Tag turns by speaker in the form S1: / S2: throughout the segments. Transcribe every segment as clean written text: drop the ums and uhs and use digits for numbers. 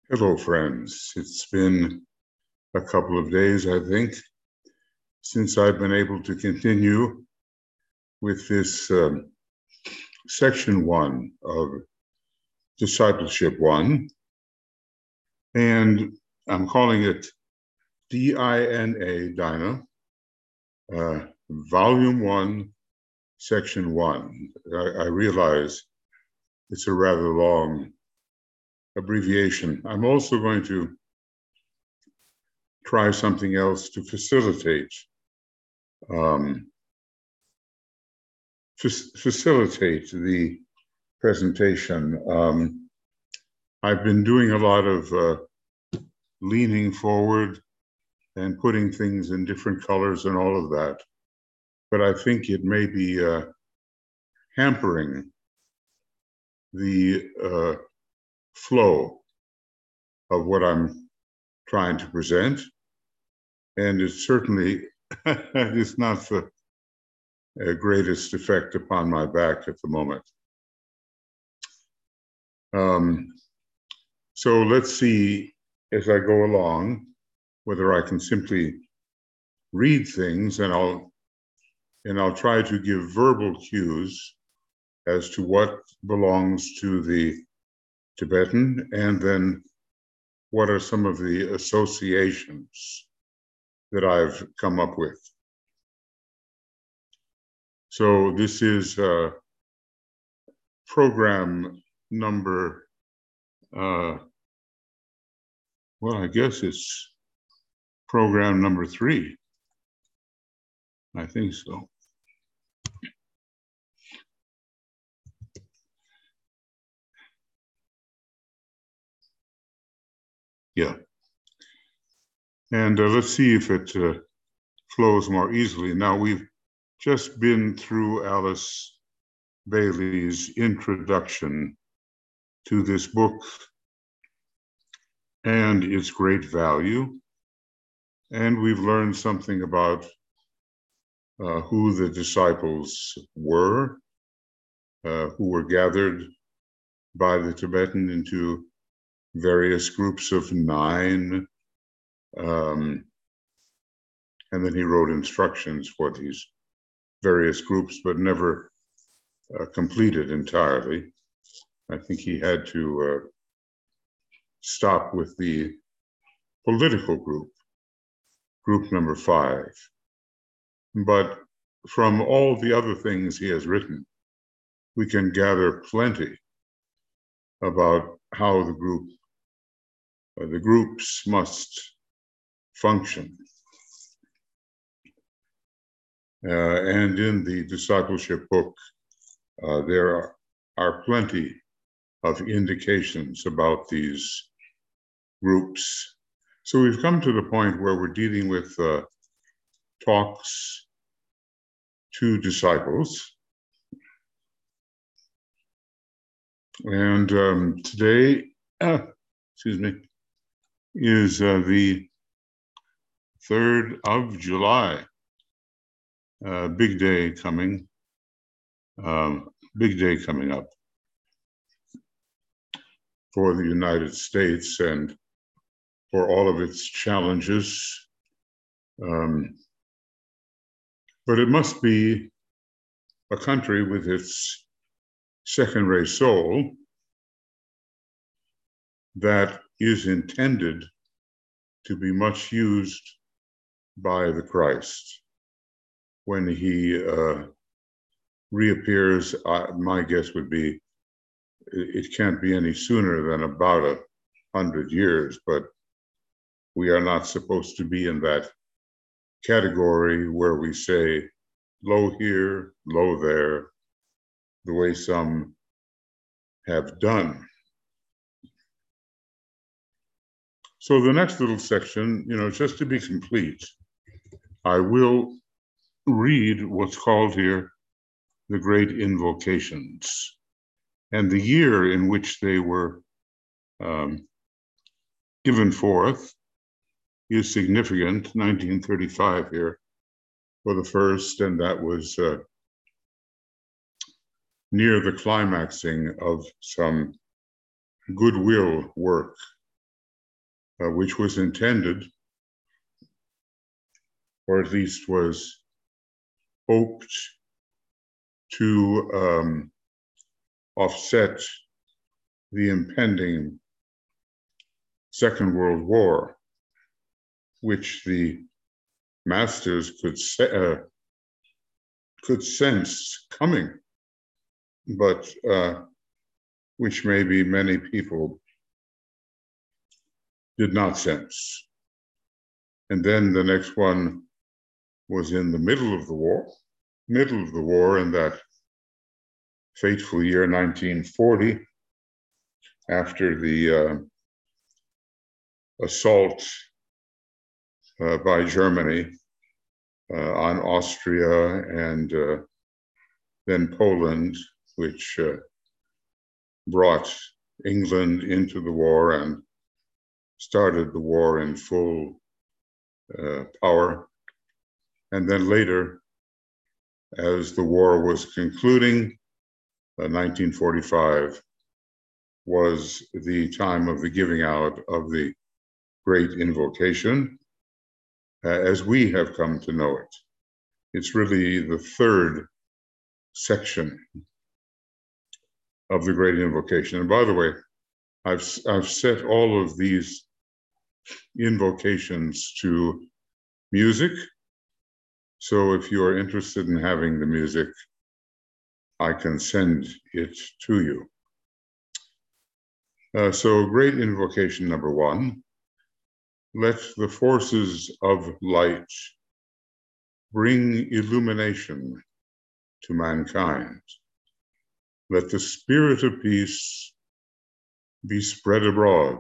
S1: Hello, friends. It's been a couple of days, I think, since I've been able to continue with this section one of Discipleship One. And I'm calling it DINA, Volume One, Section One. I realize it's a rather long abbreviation. I'm also going to try something else to facilitate the presentation. I've been doing a lot of leaning forward and putting things in different colors and all of that, but I think it may be hampering the flow of what I'm trying to present, and it certainly is not the greatest effect upon my back at the moment. So let's see as I go along whether I can simply read things, and I'll try to give verbal cues as to what belongs to the Tibetan, and then what are some of the associations that I've come up with. So this is program number, well, I guess it's program number 3. I think so. Yeah. And let's see if it flows more easily. Now, we've just been through Alice Bailey's introduction to this book and its great value. And we've learned something about who the disciples were, who were gathered by the Tibetan into various groups of 9. And then he wrote instructions for these various groups, but never completed entirely. I think he had to stop with the political group number 5. But from all the other things he has written, we can gather plenty about how the groups must function. And in the discipleship book, there are plenty of indications about these groups. So we've come to the point where we're dealing with talks to disciples. And today, is the 3rd of July. Big day coming up for the United States and for all of its challenges. But it must be a country with its second-rate soul that is intended to be much used by the Christ. When he reappears, my guess would be it can't be any sooner than about 100 years, but we are not supposed to be in that category where we say, low here, low there, the way some have done. So the next little section, just to be complete, I will read what's called here the Great Invocations. And the year in which they were given forth is significant, 1935 here for the first, and that was near the climaxing of some goodwill work which was intended, or at least was hoped to offset the impending Second World War, which the masters could sense coming, but which maybe many people did not sense. And then the next one was in the middle of the war, in that fateful year 1940, after the assault by Germany on Austria and then Poland, which brought England into the war and started the war in full power. And then later, as the war was concluding, 1945 was the time of the giving out of the Great Invocation, as we have come to know it. It's really the third section of the Great Invocation. And by the way, I've set all of these invocations to music. So if you are interested in having the music, I can send it to you. So Great Invocation number 1. Let the forces of light bring illumination to mankind. Let the spirit of peace be spread abroad.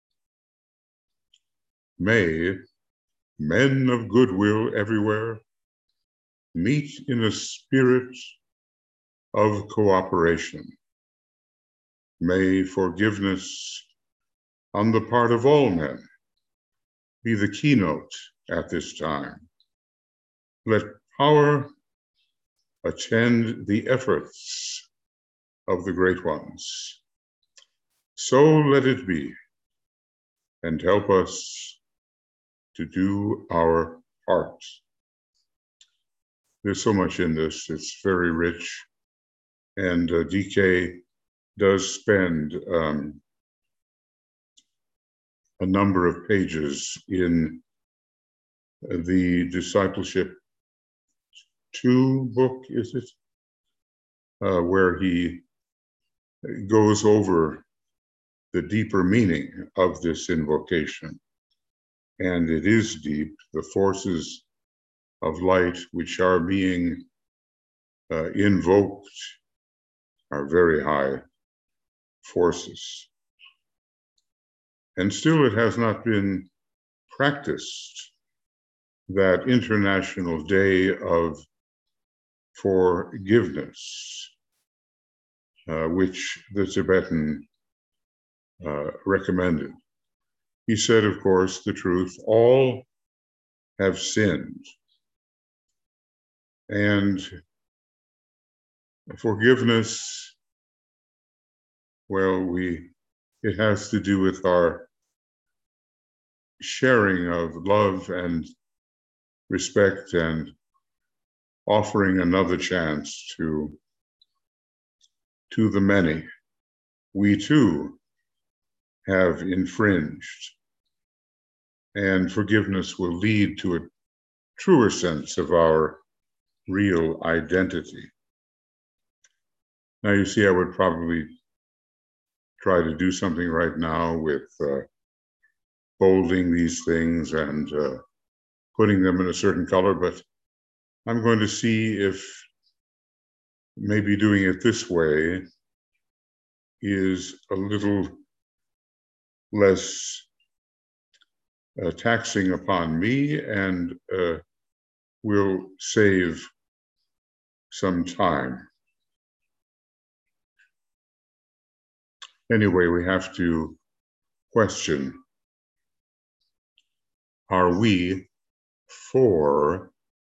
S1: May men of goodwill everywhere meet in a spirit of cooperation. May forgiveness on the part of all men be the keynote at this time. Let power attend the efforts of the great ones. So let it be, and help us to do our part. There's so much in this, it's very rich, and DK does spend a number of pages in the Discipleship 2 book, is it? Where he goes over the deeper meaning of this invocation. And it is deep. The forces of light which are being invoked are very high forces. And still it has not been practiced, that International Day of Forgiveness, which the Tibetan recommended. He said, of course, the truth, all have sinned. And forgiveness, well, it has to do with our sharing of love and respect and offering another chance to the many. We too have infringed, and forgiveness will lead to a truer sense of our real identity. Now, you see, I would probably try to do something right now with bolding these things and putting them in a certain color, but I'm going to see if maybe doing it this way is a little less taxing upon me and will save some time. Anyway, we have to question, are we for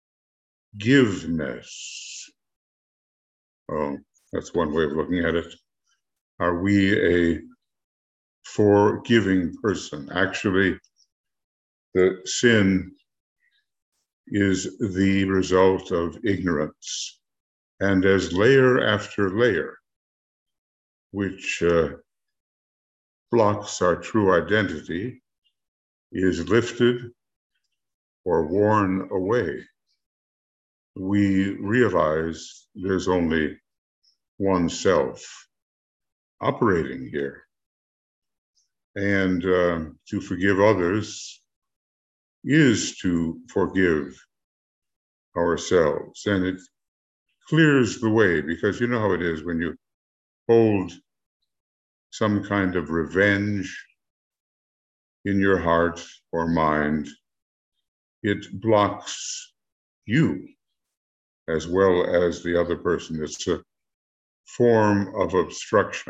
S1: forgiveness? Oh, that's one way of looking at it. Are we a forgiving person. Actually, the sin is the result of ignorance. And as layer after layer, which blocks our true identity, is lifted or worn away, we realize there's only one self operating here. And to forgive others is to forgive ourselves. And it clears the way, because you know how it is when you hold some kind of revenge in your heart or mind, it blocks you as well as the other person. It's a form of obstruction.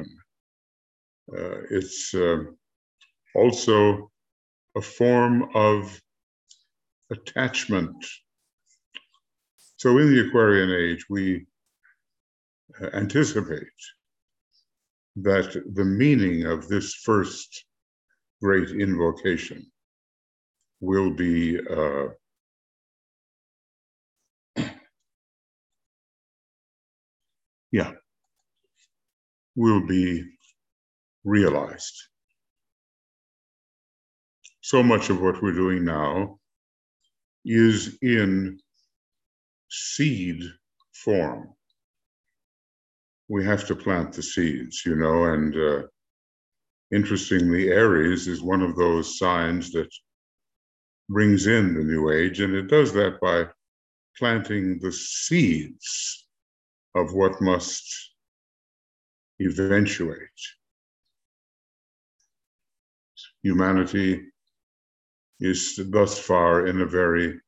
S1: It's also a form of attachment. So in the Aquarian age, we anticipate that the meaning of this first great invocation will be will be realized. So much of what we're doing now is in seed form. We have to plant the seeds, you know, and interestingly, Aries is one of those signs that brings in the new age, and it does that by planting the seeds of what must eventuate. Humanity is thus far in a very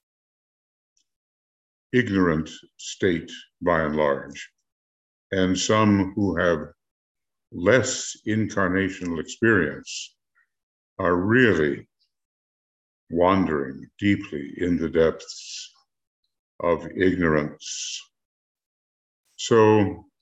S1: ignorant state by and large. And some who have less incarnational experience are really wandering deeply in the depths of ignorance. So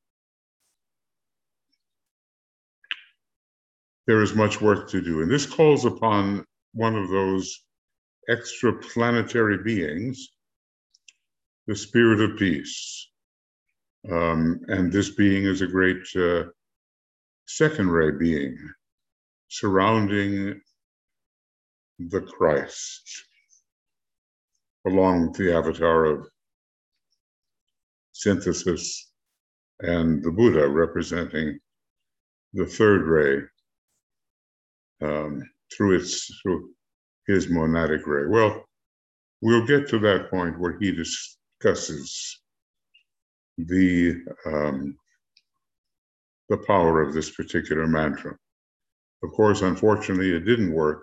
S1: there is much work to do. And this calls upon one of those extraplanetary beings, the spirit of peace. And this being is a great second ray being surrounding the Christ, along with the avatar of synthesis and the Buddha representing the third ray through his monadic ray. Well, we'll get to that point where he discusses the power of this particular mantra. Of course, unfortunately, it didn't work.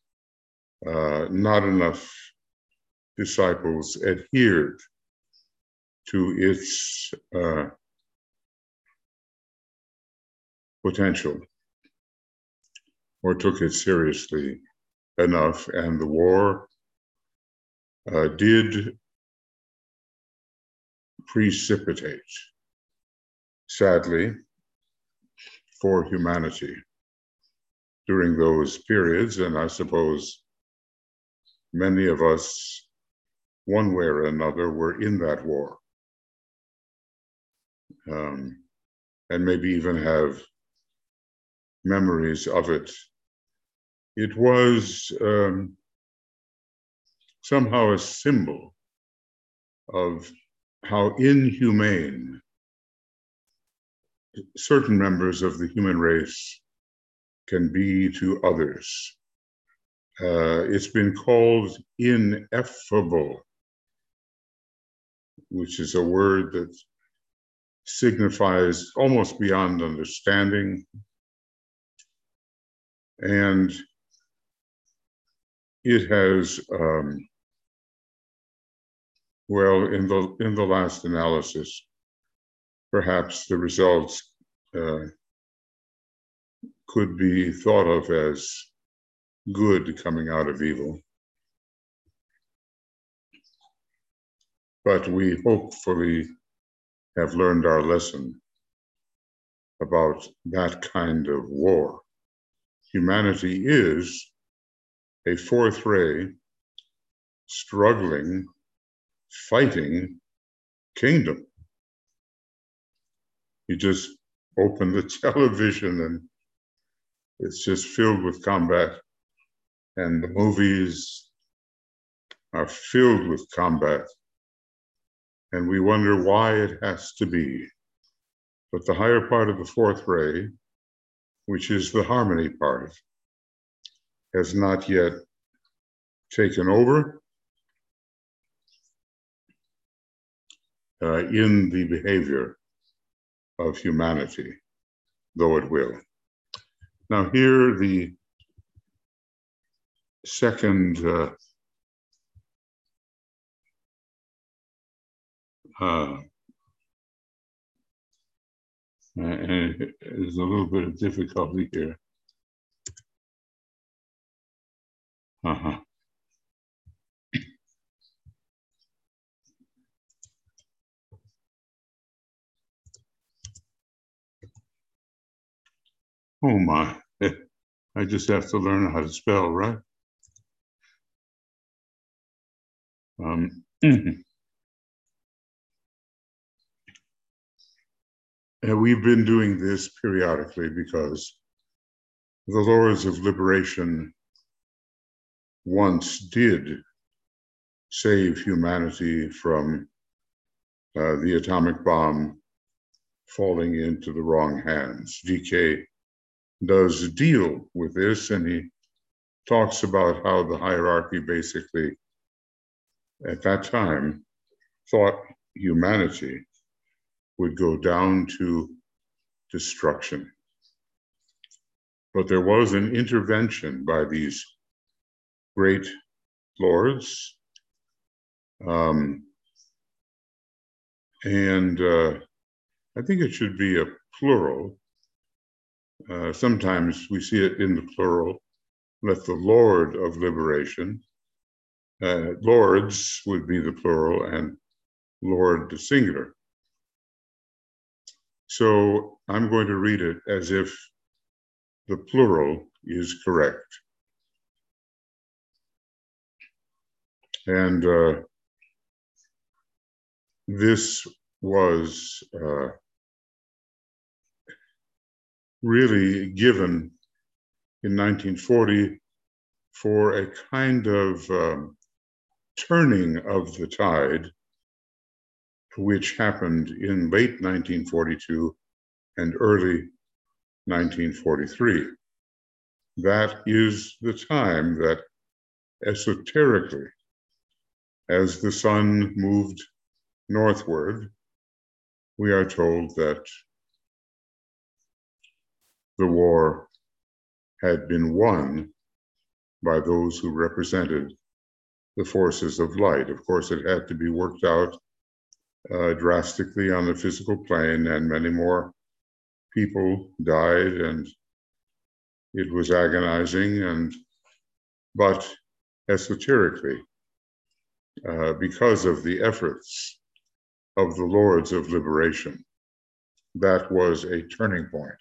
S1: Not enough disciples adhered to its potential or took it seriously enough, and the war did precipitate, sadly, for humanity during those periods. And I suppose many of us, one way or another, were in that war, and maybe even have memories of it. It was somehow a symbol of how inhumane certain members of the human race can be to others. It's been called ineffable, which is a word that signifies almost beyond understanding. And it has, well, in the last analysis, perhaps the results could be thought of as good coming out of evil. But we hopefully have learned our lesson about that kind of war. humanity is a fourth ray, struggling, fighting kingdom. You just open the television and it's just filled with combat, and the movies are filled with combat, and we wonder why it has to be. But the higher part of the fourth ray, which is the harmony part, has not yet taken over in the behavior of humanity, though it will. Now here, the second and there's a little bit of difficulty here. Oh my, I just have to learn how to spell, right? And we've been doing this periodically because the Lords of Liberation once did save humanity from the atomic bomb falling into the wrong hands. DK does deal with this, and he talks about how the hierarchy basically, at that time, thought humanity would go down to destruction. But there was an intervention by these great lords, and I think it should be a plural. Sometimes we see it in the plural. Let the Lord of Liberation, lords would be the plural and Lord the singular. So I'm going to read it as if the plural is correct. And this was really given in 1940 for a kind of turning of the tide, which happened in late 1942 and early 1943. That is the time that esoterically, as the sun moved northward, we are told that the war had been won by those who represented the forces of light. Of course, it had to be worked out drastically on the physical plane, and many more people died, and it was agonizing. But esoterically, because of the efforts of the Lords of Liberation, that was a turning point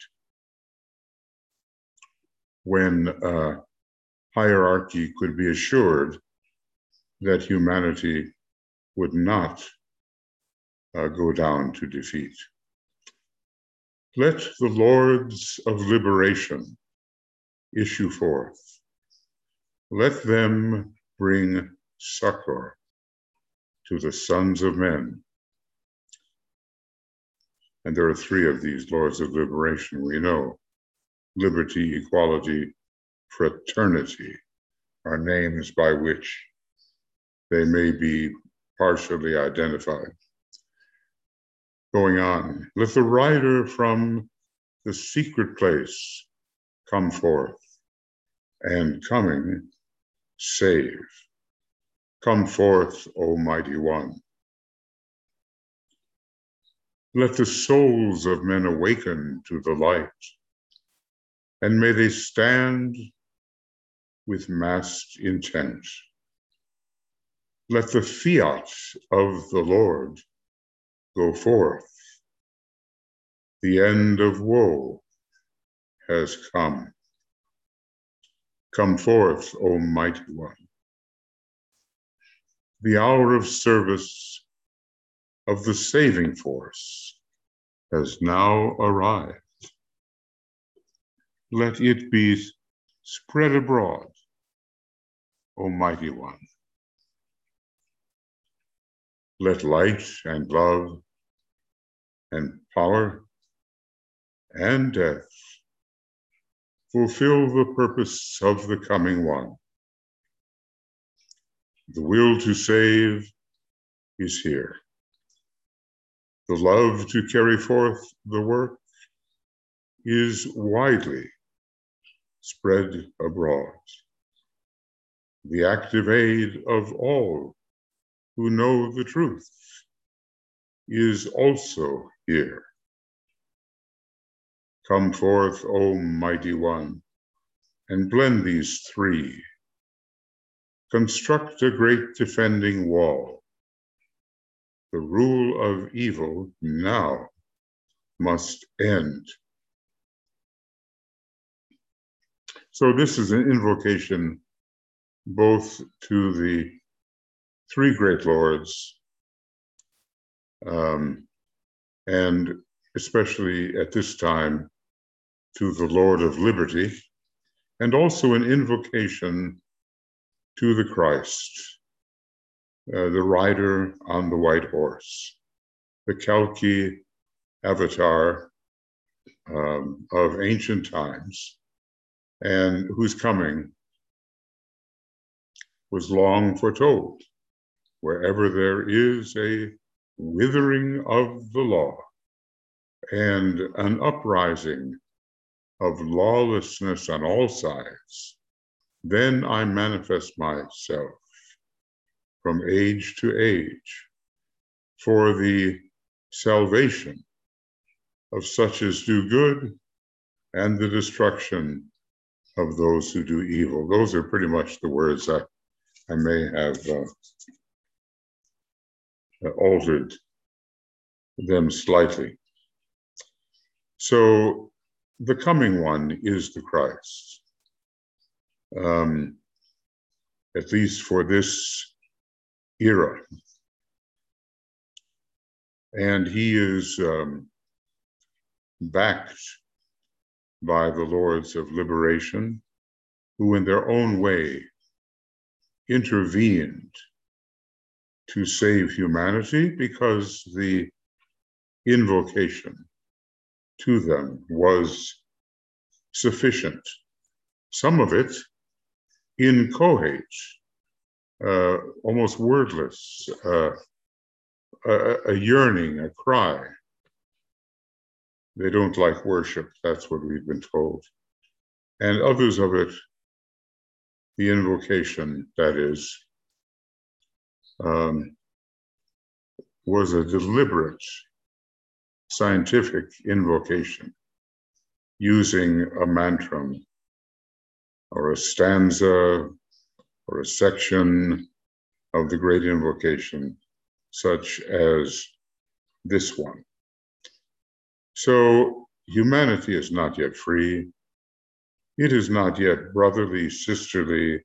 S1: when hierarchy could be assured that humanity would not go down to defeat. Let the Lords of Liberation issue forth. Let them bring succor to the sons of men. And there are three of these Lords of Liberation, we know. Liberty, equality, fraternity are names by which they may be partially identified. Going on, let the rider from the secret place come forth, and coming, save. Come forth, O Mighty One. Let the souls of men awaken to the light, and may they stand with massed intent. Let the fiat of the Lord go forth. The end of woe has come. Come forth, O mighty one. The hour of service of the saving force has now arrived. Let it be spread abroad, O mighty one. Let light and love and power and death fulfill the purpose of the coming one. The will to save is here. The love to carry forth the work is widely spread abroad. The active aid of all who know the truth is also here. Come forth, O mighty one, and blend these three. Construct a great defending wall. The rule of evil now must end. So this is an invocation both to the three great lords, and especially at this time to the Lord of Liberty, and also an invocation to the Christ, the rider on the white horse, the Kalki avatar of ancient times, and whose coming was long foretold. Wherever there is a withering of the law and an uprising of lawlessness on all sides, then I manifest myself from age to age for the salvation of such as do good and the destruction of those who do evil. Those are pretty much the words I may have altered them slightly. So the coming one is the Christ, at least for this era. And he is backed by the Lords of Liberation, who in their own way intervened to save humanity, because the invocation to them was sufficient. Some of it inchoate, almost wordless, a yearning, a cry. They don't like worship, that's what we've been told. And others of it, the invocation, that is, was a deliberate scientific invocation using a mantra or a stanza or a section of the great invocation, such as this one. So humanity is not yet free. It is not yet brotherly, sisterly.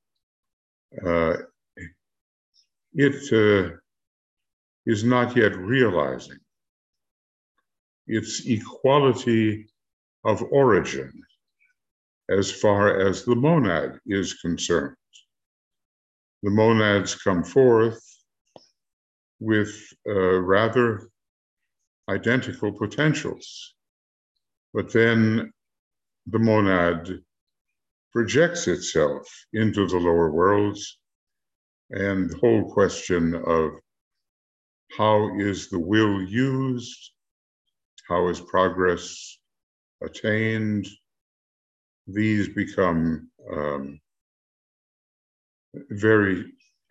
S1: It is not yet realizing its equality of origin as far as the monad is concerned. The monads come forth with rather identical potentials, but then the monad projects itself into the lower worlds, and the whole question of how is the will used, how is progress attained, these become very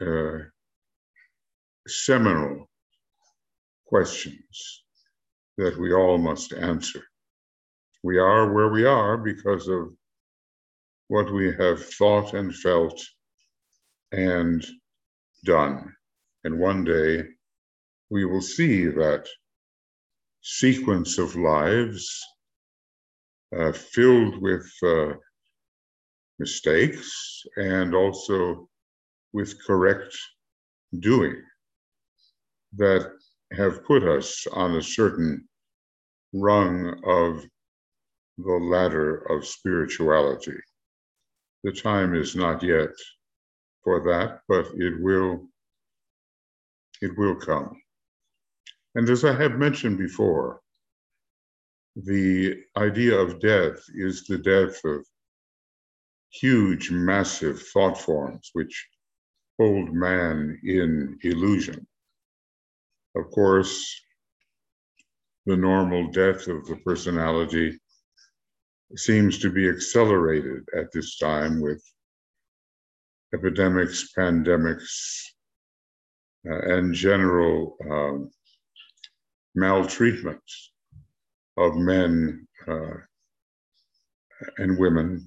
S1: seminal questions that we all must answer. We are where we are because of what we have thought and felt and done. And one day we will see that sequence of lives filled with mistakes and also with correct doing that have put us on a certain rung of the ladder of spirituality. The time is not yet for that, but it will come. And as I have mentioned before, the idea of death is the death of huge, massive thought forms which hold man in illusion. Of course, the normal death of the personality seems to be accelerated at this time with epidemics, pandemics, and general maltreatment of men and women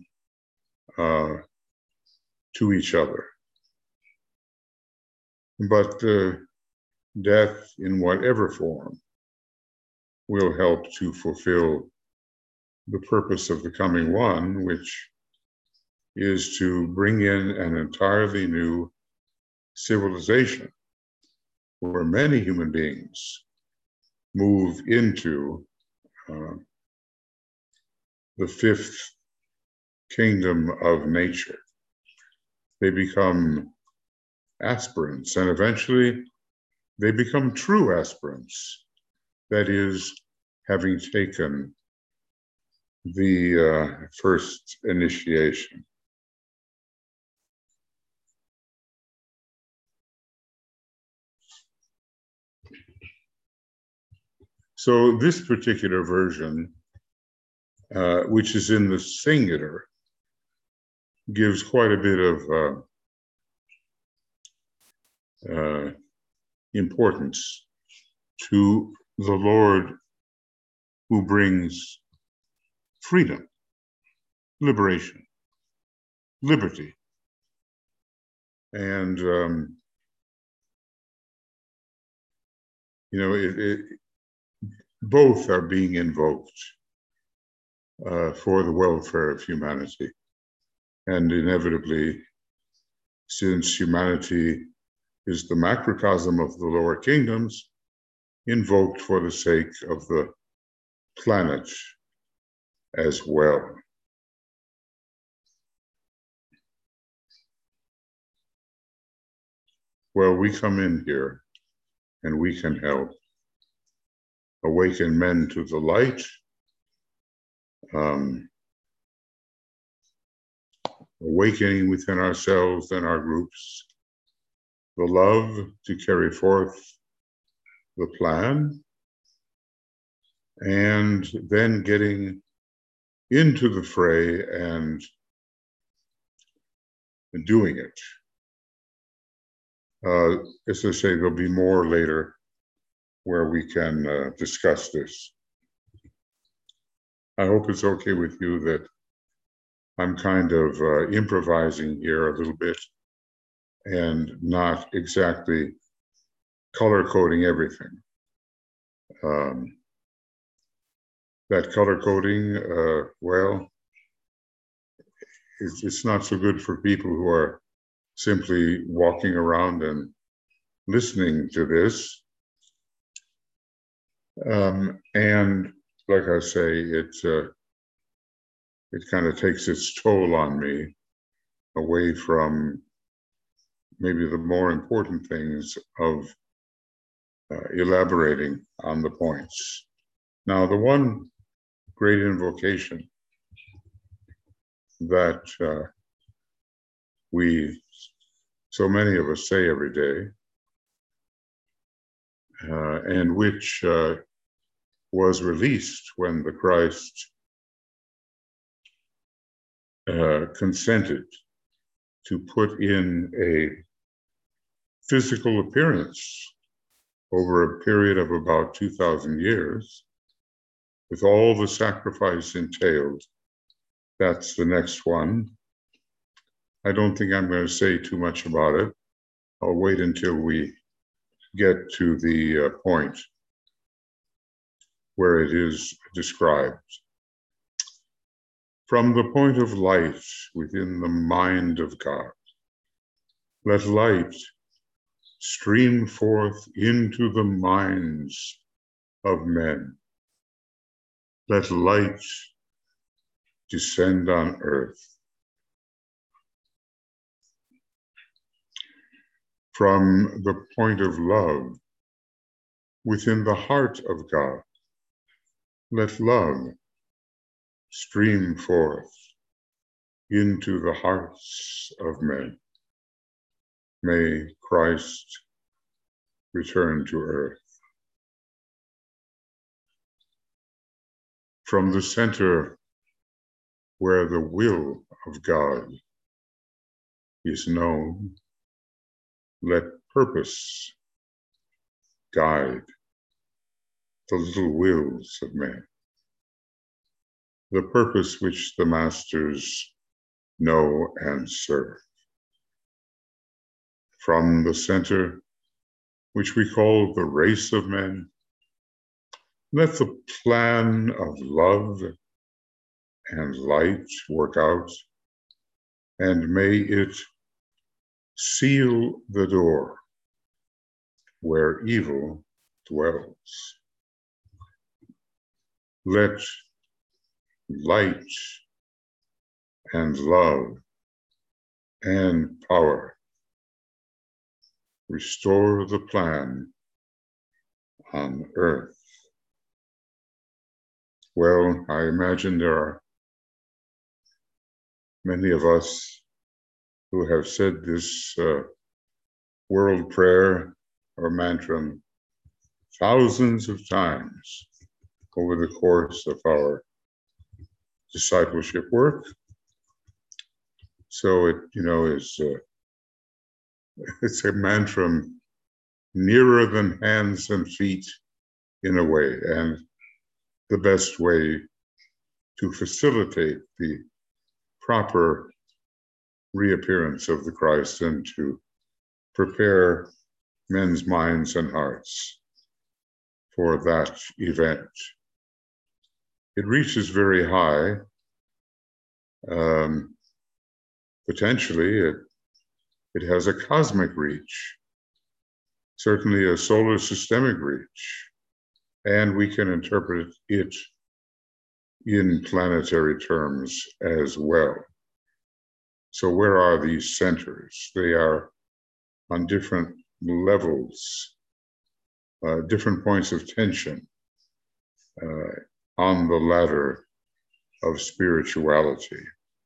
S1: to each other. But death in whatever form will help to fulfill the purpose of the coming one, which is to bring in an entirely new civilization where many human beings move into the fifth kingdom of nature. They become aspirants, and eventually they become true aspirants. That is, having taken the first initiation. So this particular version, which is in the singular, gives quite a bit of importance to the Lord who brings freedom, liberation, liberty. And, both are being invoked for the welfare of humanity. And inevitably, since humanity is the macrocosm of the lower kingdoms, invoked for the sake of the planet as well. Well, we come in here and we can help awaken men to the light, awakening within ourselves and our groups, the love to carry forth the plan, and then getting into the fray and doing it. As I say, there'll be more later where we can discuss this. I hope it's okay with you that I'm kind of improvising here a little bit and not exactly color coding everything. That color coding, well, it's not so good for people who are simply walking around and listening to this. And like I say, it kind of takes its toll on me away from maybe the more important things of elaborating on the points. Now, the one great invocation that so many of us say every day, and which was released when the Christ consented to put in a physical appearance over a period of about 2,000 years, with all the sacrifice entailed. That's the next one. I don't think I'm going to say too much about it. I'll wait until we get to the point where it is described. From the point of light within the mind of God, let light stream forth into the minds of men. Let light descend on earth. From the point of love within the heart of God, let love stream forth into the hearts of men. May Christ return to earth. From the center where the will of God is known, let purpose guide the little wills of men. The purpose which the masters know and serve. From the center, which we call the race of men, let the plan of love and light work out, and may it seal the door where evil dwells. Let light and love and power restore the plan on earth. Well, I imagine there are many of us who have said this world prayer or mantra thousands of times over the course of our discipleship work. So it, is it's a mantra nearer than hands and feet in a way, and the best way to facilitate the proper reappearance of the Christ and to prepare men's minds and hearts for that event. It reaches very high. Potentially, it has a cosmic reach, certainly a solar systemic reach, and we can interpret it in planetary terms as well. So where are these centers? They are on different levels, different points of tension on the ladder of spirituality.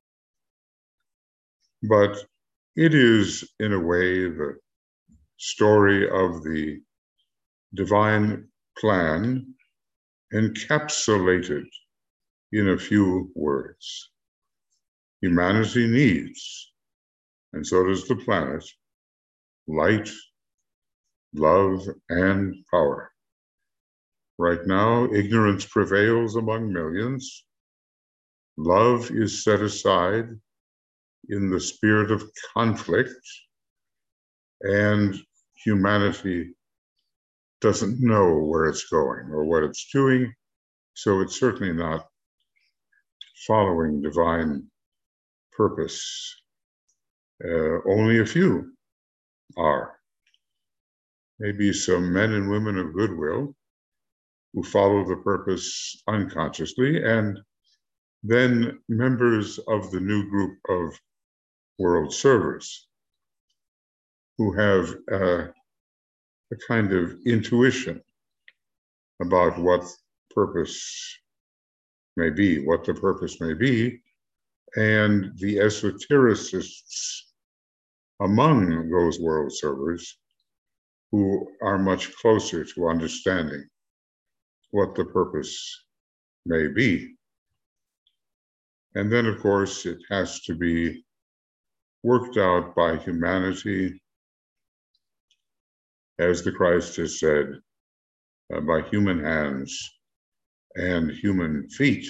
S1: But it is, in a way, the story of the divine plan encapsulated in a few words. Humanity needs, and so does the planet, light, love, and power. Right now, ignorance prevails among millions. Love is set aside in the spirit of conflict, and humanity doesn't know where it's going or what it's doing, so it's certainly not following divine purpose. Only a few are. Maybe some men and women of goodwill who follow the purpose unconsciously, and then members of the new group of world servers who have a kind of intuition about what purpose may be, what the purpose may be, and the esotericists among those world servers who are much closer to understanding what the purpose may be. And then, of course, it has to be worked out by humanity, as the Christ has said, by human hands and human feet.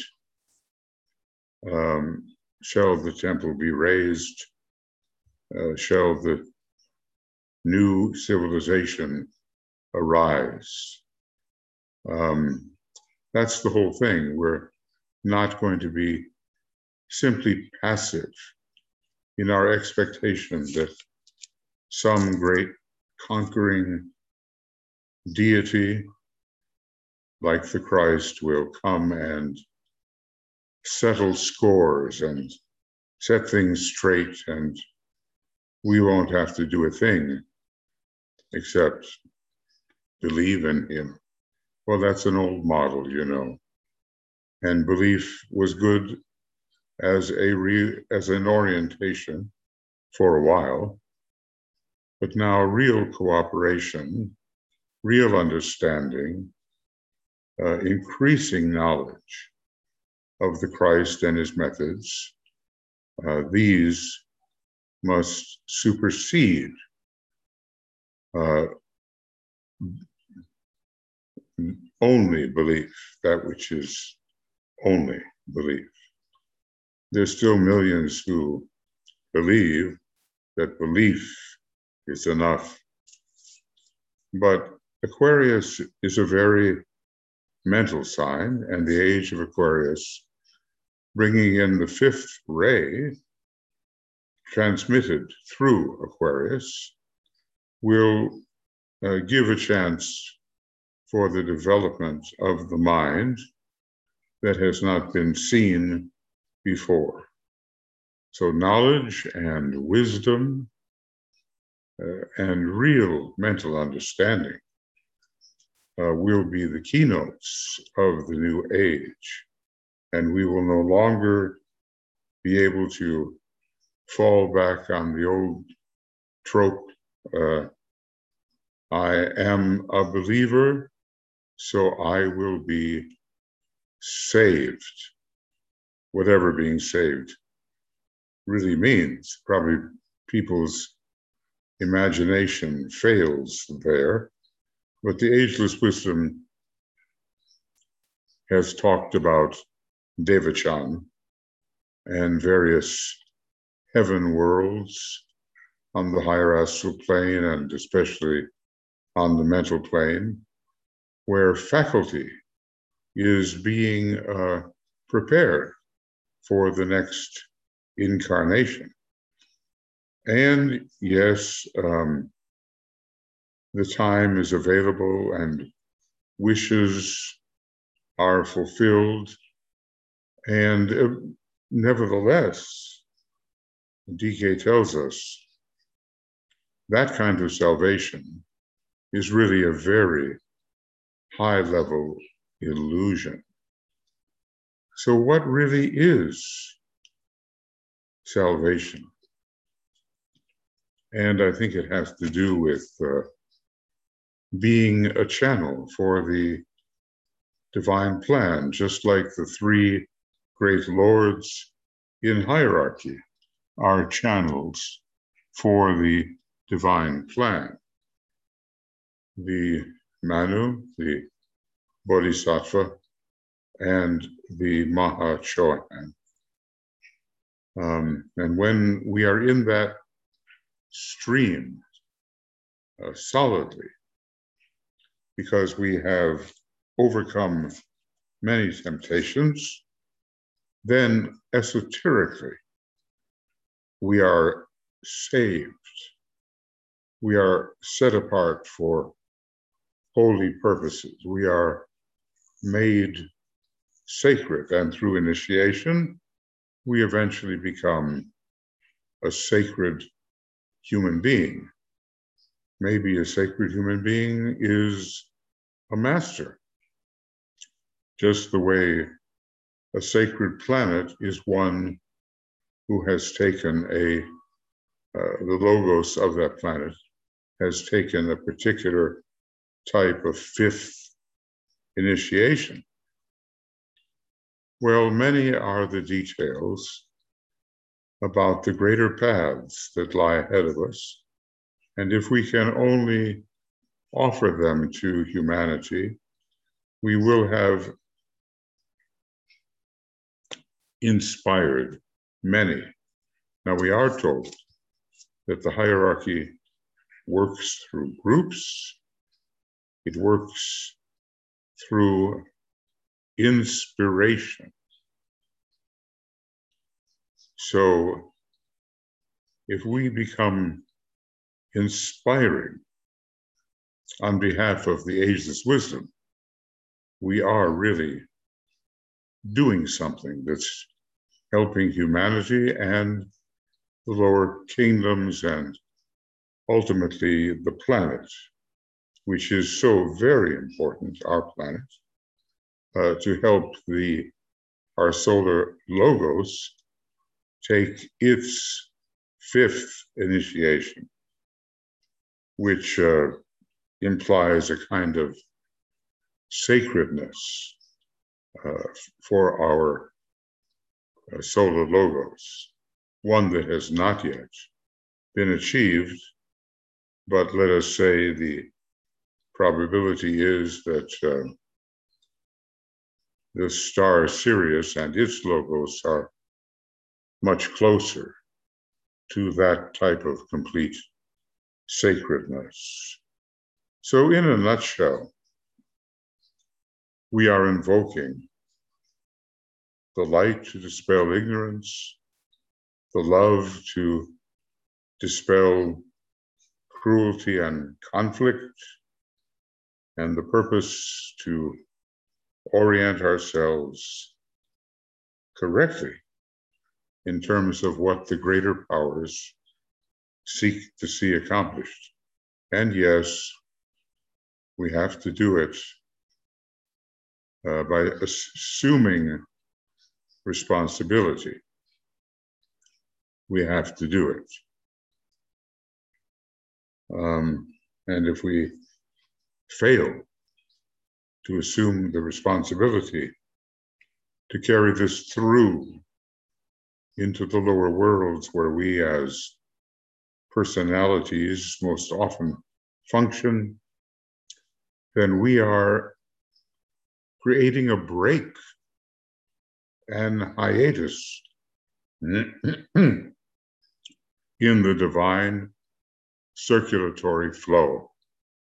S1: Shall the temple be raised? Shall the new civilization arise? That's the whole thing. We're not going to be simply passive in our expectation that some great conquering deity like the Christ will come and settle scores and set things straight, and we won't have to do a thing except believe in him. Well, that's an old model, you know. And belief was good as an orientation for a while, but now real cooperation, real understanding, increasing knowledge of the Christ and his methods, these must supersede only belief, that which is only belief. There's still millions who believe that belief is enough. But Aquarius is a very mental sign, and the age of Aquarius, bringing in the fifth ray transmitted through Aquarius, will give a chance for the development of the mind that has not been seen before. So knowledge and wisdom and real mental understanding will be the keynotes of the new age. And we will no longer be able to fall back on the old trope, I am a believer, so I will be saved. Whatever being saved really means. Probably people's imagination fails there, but the ageless wisdom has talked about Devachan and various heaven worlds on the higher astral plane, and especially on the mental plane, where faculty is being prepared for the next incarnation. And yes, the time is available and wishes are fulfilled. And nevertheless, DK tells us that kind of salvation is really a very high-level illusion. So what really is salvation? And I think it has to do with being a channel for the divine plan, just like the three great lords in hierarchy are channels for the divine plan. The Manu, the Bodhisattva, and the Mahachohan. And when we are in that stream solidly, because we have overcome many temptations, then esoterically we are saved. We are set apart for holy purposes. We are made sacred, and through initiation, we eventually become a sacred human being. Maybe a sacred human being is a master, just the way a sacred planet is one who has taken the logos of that planet has taken a particular type of fifth initiation. Well, many are the details about the greater paths that lie ahead of us. And if we can only offer them to humanity, we will have inspired many. Now, we are told that the hierarchy works through groups. It works through inspiration. So if we become inspiring on behalf of the ageless wisdom, we are really doing something that's helping humanity and the lower kingdoms and ultimately the planet, which is so very important, our planet, to help our solar logos take its fifth initiation, which implies a kind of sacredness for our solar logos, one that has not yet been achieved, but let us say the probability is that the star Sirius and its logos are much closer to that type of complete sacredness. So in a nutshell, we are invoking the light to dispel ignorance, the love to dispel cruelty and conflict, and the purpose to orient ourselves correctly in terms of what the greater powers seek to see accomplished. And yes, we have to do it by assuming responsibility. We have to do it. And if we fail to assume the responsibility to carry this through into the lower worlds where we as personalities most often function, then we are creating a break and hiatus in the divine circulatory flow.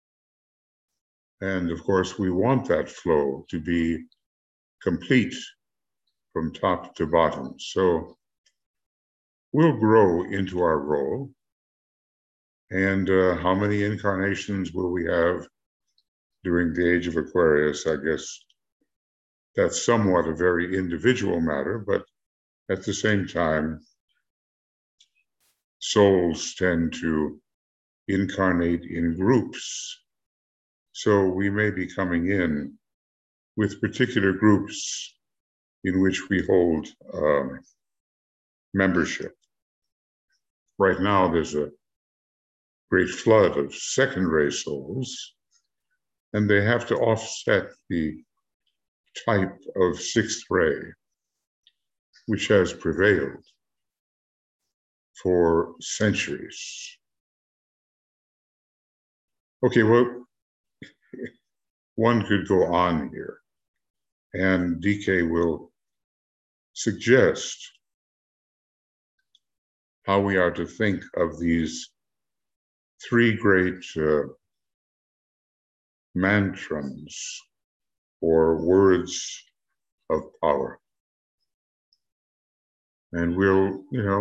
S1: And of course, we want that flow to be complete from top to bottom. So we'll grow into our role. And how many incarnations will we have during the age of Aquarius? I guess that's somewhat a very individual matter, but at the same time, souls tend to incarnate in groups. So we may be coming in with particular groups in which we hold membership. Right now, there's a great flood of second-ray souls, and they have to offset the type of sixth ray, which has prevailed for centuries. Okay, well, one could go on here, and DK will suggest how we are to think of these three great mantras or words of power. And we'll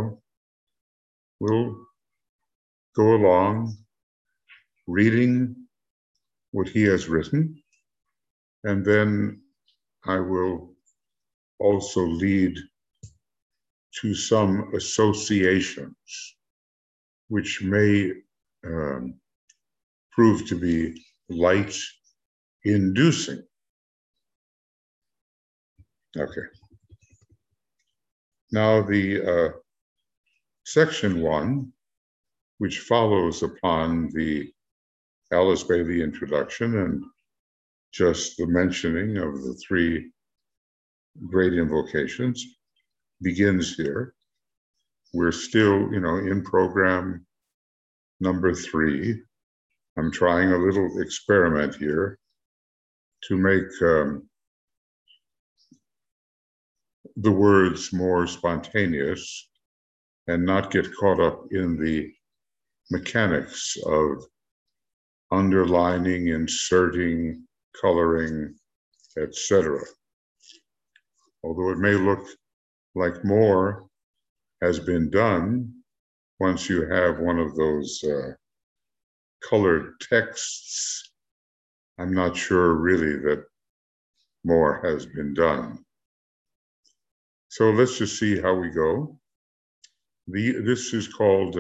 S1: go along reading what he has written, and then I will also lead to some associations which may prove to be light-inducing. Okay. Now the section 1, which follows upon the Alice Bailey introduction and just the mentioning of the three great invocations, begins here. We're still, in program number 3. I'm trying a little experiment here to make the words more spontaneous and not get caught up in the mechanics of underlining, inserting, coloring, etc. Although it may look like more has been done, once you have one of those colored texts, I'm not sure really that more has been done. So let's just see how we go. This is called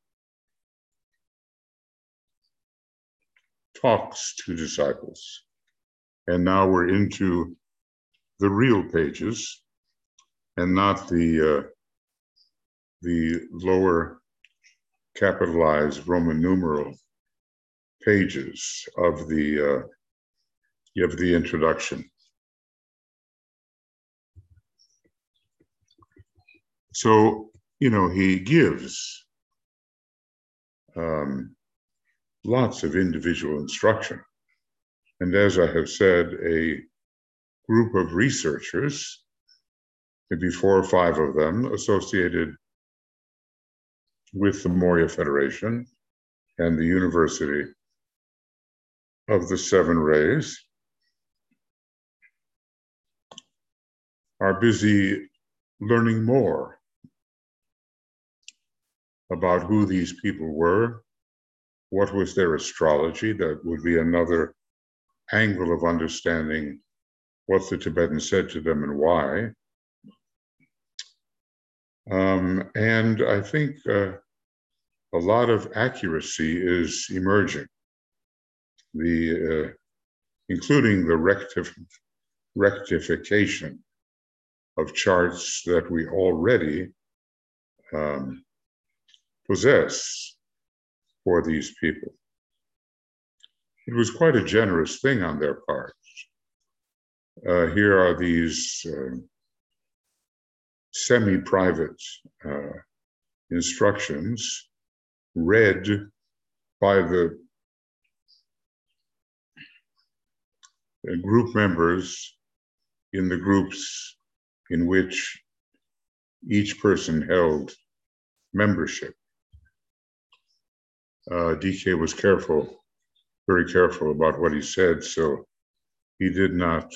S1: Talks to Disciples. And now we're into the real pages and not the lower capitalized Roman numeral pages of the introduction. So, he gives lots of individual instruction. And as I have said, a group of researchers, maybe 4 or 5 of them, associated with the Moria Federation and the University of the Seven Rays, are busy learning more about who these people were, what was their astrology. That would be another angle of understanding what the Tibetans said to them and why. And I think a lot of accuracy is emerging, including the rectification of charts that we already possess for these people. It was quite a generous thing on their part. Here are these semi-private instructions read by the group members in the groups in which each person held membership. DK was very careful about what he said, so he did not,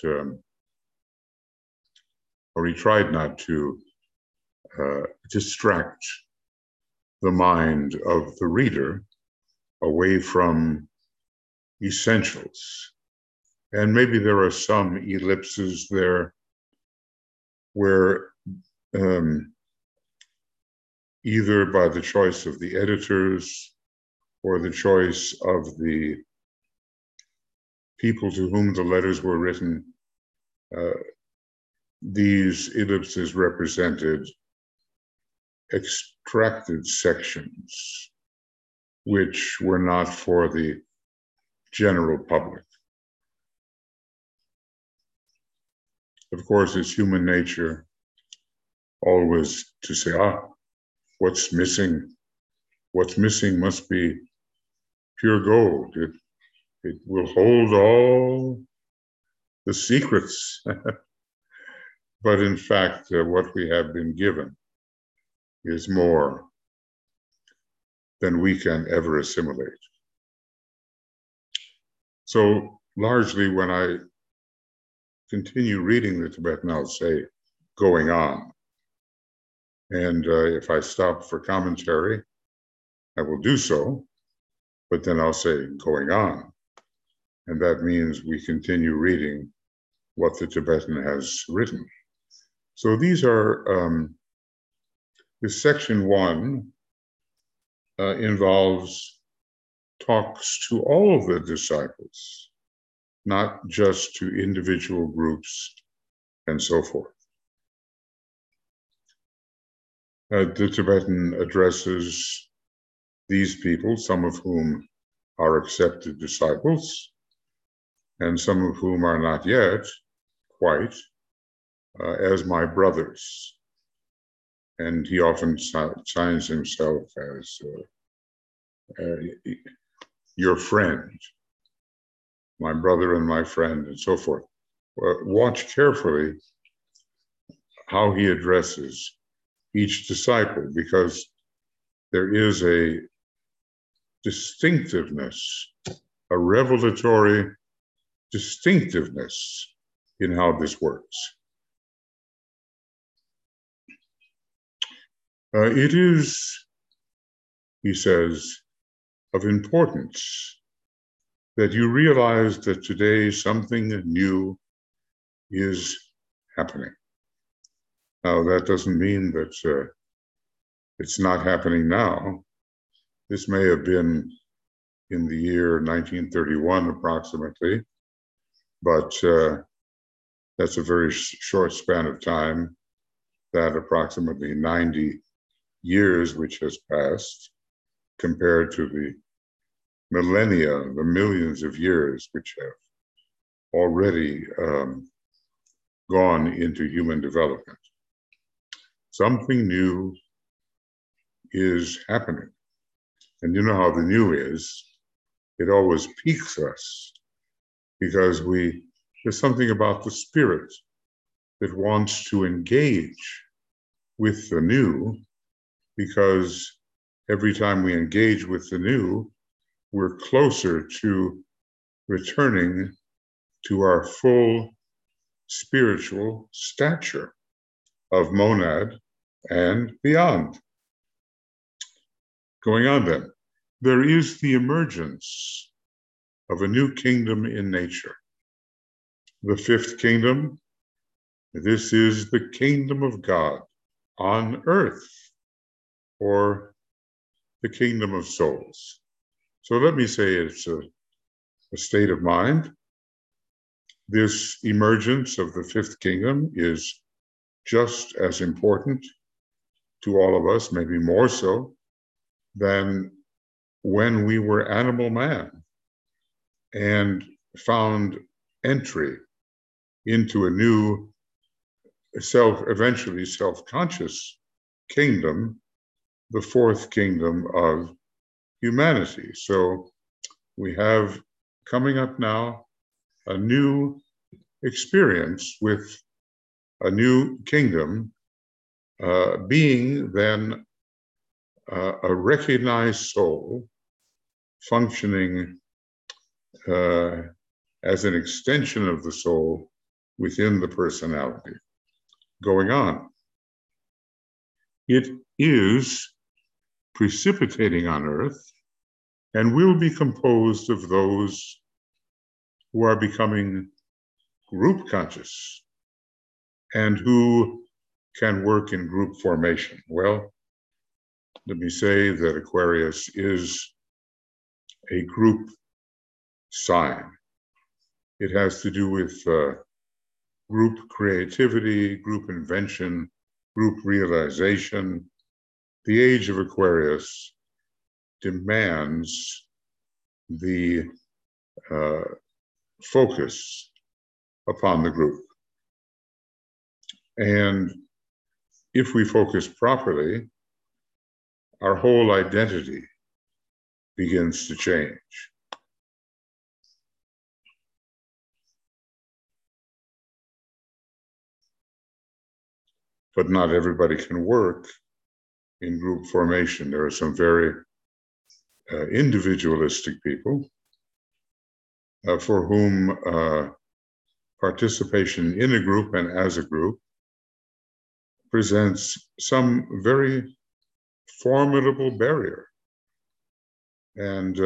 S1: or he tried not to distract the mind of the reader away from essentials. And maybe there are some ellipses there where either by the choice of the editors or the choice of the people to whom the letters were written, these ellipses represented extracted sections which were not for the general public. Of course, it's human nature always to say, what's missing? What's missing must be pure gold. It will hold all the secrets. But in fact, what we have been given is more than we can ever assimilate. So largely when I continue reading the Tibetan, I'll say, going on. And if I stop for commentary, I will do so, but then I'll say, going on. And that means we continue reading what the Tibetan has written. So these are, this section 1 involves talks to all the disciples, not just to individual groups and so forth. The Tibetan addresses these people, some of whom are accepted disciples, and some of whom are not yet quite, as my brothers. And he often signs himself as your friend, my brother and my friend, and so forth. Watch carefully how he addresses each disciple, because there is a distinctiveness, a revelatory distinctiveness in how this works. It is, he says, of importance that you realize that today something new is happening. Now, that doesn't mean that it's not happening now. This may have been in the year 1931 approximately, but that's a very short span of time, that approximately 90 years which has passed compared to the millennia, the millions of years which have already gone into human development. Something new is happening. And you know how the new is. It always piques us because there's something about the spirit that wants to engage with the new, because every time we engage with the new, we're closer to returning to our full spiritual stature of monad and beyond. Going on then, there is the emergence of a new kingdom in nature. The fifth kingdom, this is the kingdom of God on earth, or the kingdom of souls. So let me say it's a state of mind. This emergence of the fifth kingdom is just as important to all of us, maybe more so, than when we were animal man and found entry into a new eventually self-conscious kingdom, the fourth kingdom of humanity. So we have coming up now a new experience with a new kingdom, being then a recognized soul functioning as an extension of the soul within the personality. Going on, it is precipitating on earth and will be composed of those who are becoming group conscious and who can work in group formation. Well, let me say that Aquarius is a group sign. It has to do with group creativity, group invention, group realization. The age of Aquarius demands the focus upon the group. And if we focus properly, our whole identity begins to change. But not everybody can work in group formation. There are some very individualistic people for whom participation in a group and as a group presents some very formidable barrier. And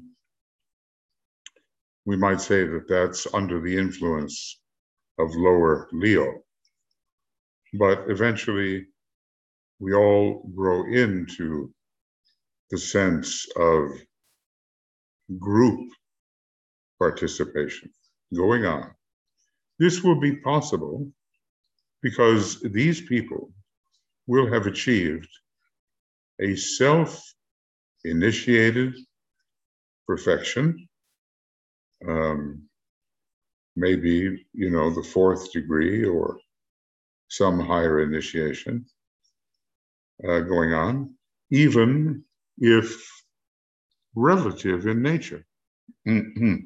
S1: we might say that that's under the influence of lower Leo. But eventually, we all grow into the sense of group participation going on. This will be possible because these people will have achieved a self-initiated perfection, maybe, the fourth degree or some higher initiation going on, even if relative in nature, and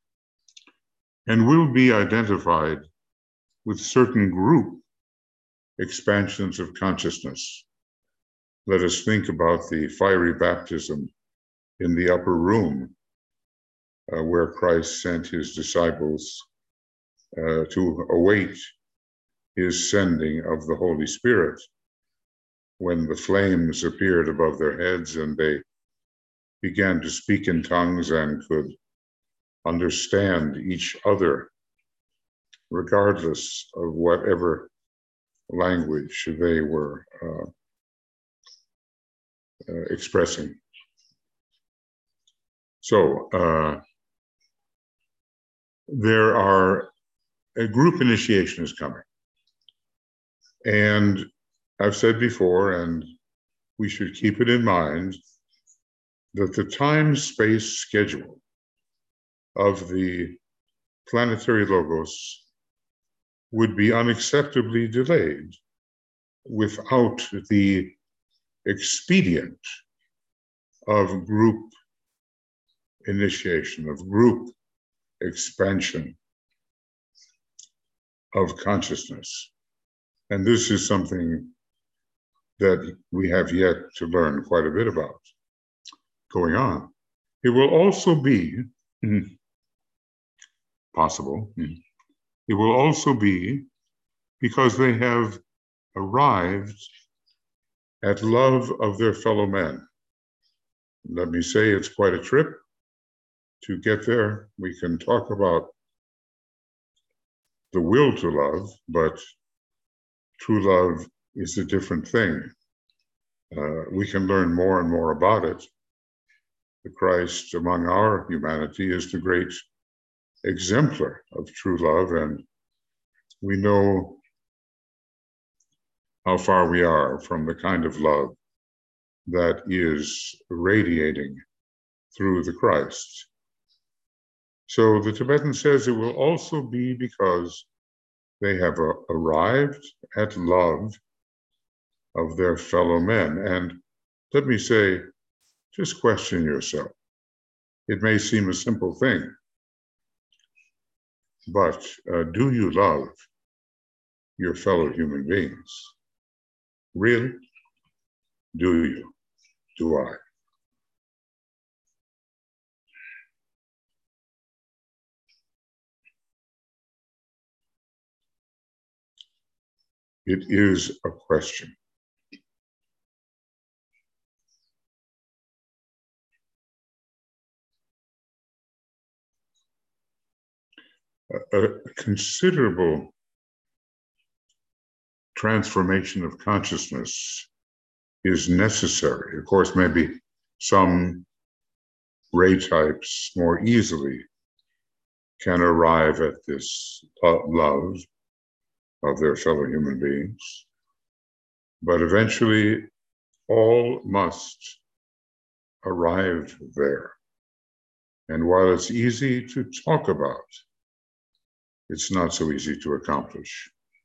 S1: will be identified with certain group expansions of consciousness. Let us think about the fiery baptism in the upper room where Christ sent his disciples to await his sending of the Holy Spirit. when the flames appeared above their heads and they began to speak in tongues and could understand each other, regardless of whatever language they were expressing. So a group initiation is coming. And I've said before, and we should keep it in mind, that the time-space schedule of the planetary logos would be unacceptably delayed without the expedient of group initiation, of group expansion of consciousness. And this is something that we have yet to learn quite a bit about going on. It will also be possible. It will also be because they have arrived at love of their fellow men. Let me say it's quite a trip to get there. We can talk about the will to love, but true love is a different thing. We can learn more and more about it. The Christ among our humanity is the great exemplar of true love, and we know how far we are from the kind of love that is radiating through the Christ. So the Tibetan says it will also be because they have arrived at love of their fellow men. And let me say, just question yourself. It may seem a simple thing, but do you love your fellow human beings? Really? Do you? Do I? It is a question. A considerable transformation of consciousness is necessary. Of course, maybe some ray types more easily can arrive at this love of their fellow human beings, but eventually all must arrive there. And while it's easy to talk about, it's not so easy to accomplish.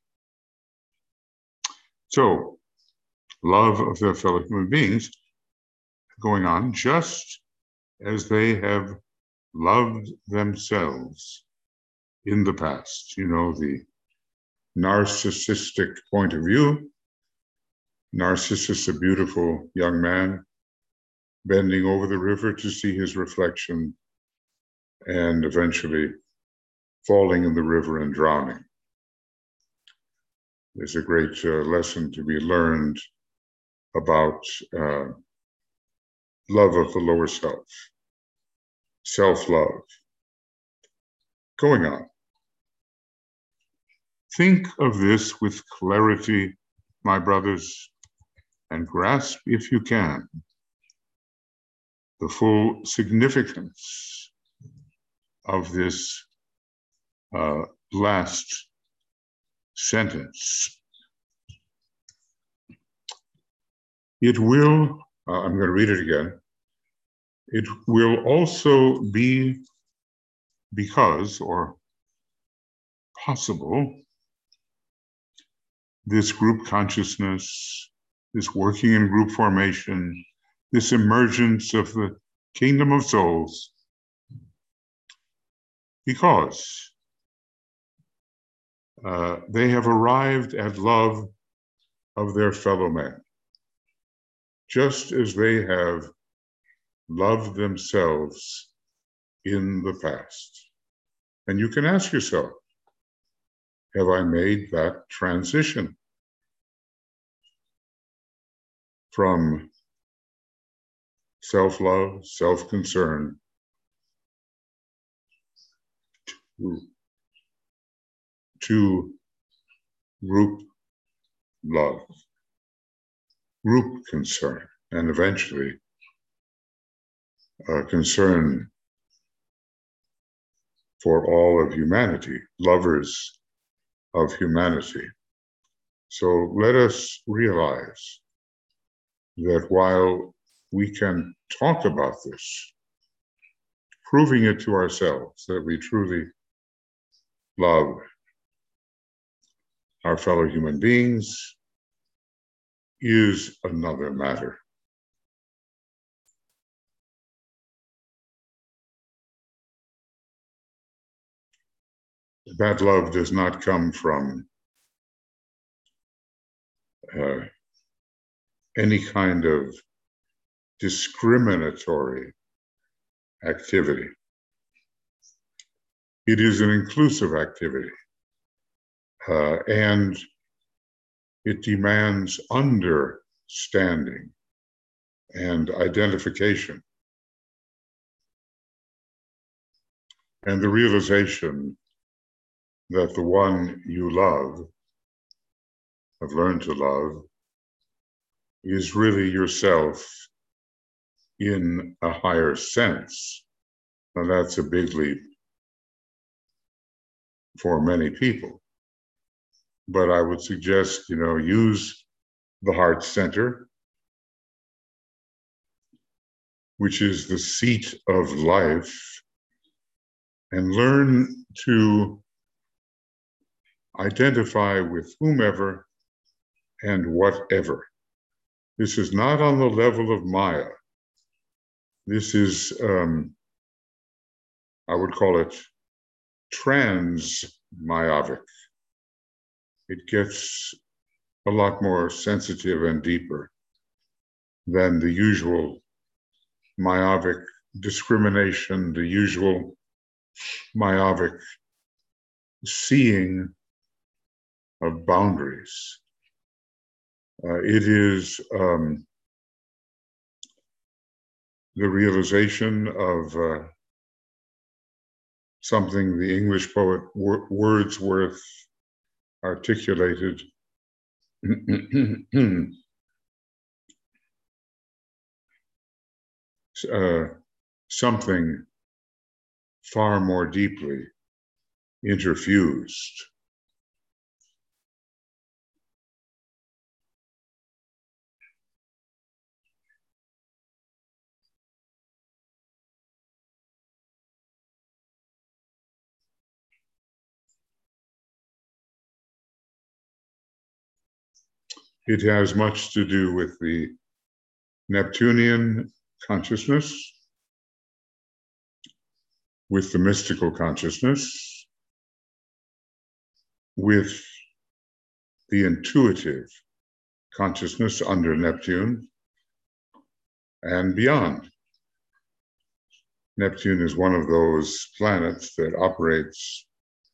S1: So, love of their fellow human beings going on just as they have loved themselves in the past. You know, the narcissistic point of view. Narcissus, a beautiful young man, bending over the river to see his reflection and eventually falling in the river and drowning. There's a great lesson to be learned about love of the lower self, self-love. Going on. Think of this with clarity, my brothers, and grasp, if you can, the full significance of this last sentence. It will, I'm going to read it again. It will also be because, or possible, this group consciousness, this working in group formation, this emergence of the kingdom of souls, because they have arrived at love of their fellow men, just as they have loved themselves in the past. And you can ask yourself, have I made that transition? from self-love, self-concern, to group love, group concern, and eventually concern for all of humanity, lovers of humanity. So let us realize that while we can talk about this, proving it to ourselves that we truly love our fellow human beings is another matter. That love does not come from any kind of discriminatory activity. It is an inclusive activity, and it demands understanding and identification, and the realization that the one you love, have learned to love, is really yourself in a higher sense. Now that's a big leap for many people. But I would suggest, use the heart center, which is the seat of life, and learn to identify with whomever and whatever. This is not on the level of Maya. This is, I would call it trans-Mayavic. It gets a lot more sensitive and deeper than the usual Mayavic discrimination, the usual Mayavic seeing of boundaries. It is the realization of something the English poet Wordsworth articulated something far more deeply interfused. It has much to do with the Neptunian consciousness, with the mystical consciousness, with the intuitive consciousness under Neptune, and beyond. Neptune is one of those planets that operates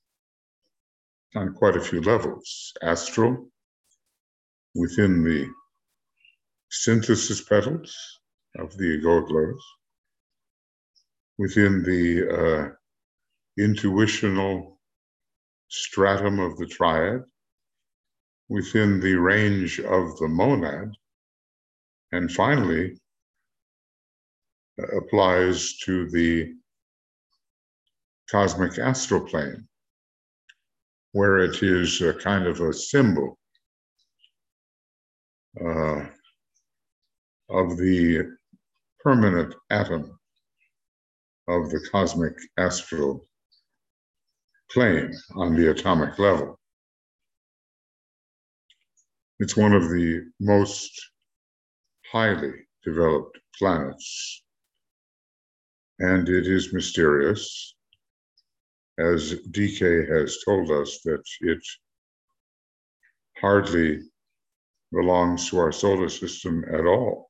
S1: on quite a few levels: astral, within the synthesis petals of the egoic levels, within the intuitional stratum of the triad, within the range of the monad, and finally applies to the cosmic astral plane, where it is a kind of a symbol of the permanent atom of the cosmic astral plane on the atomic level. It's one of the most highly developed planets, and it is mysterious, as DK has told us, that it hardly belongs to our solar system at all.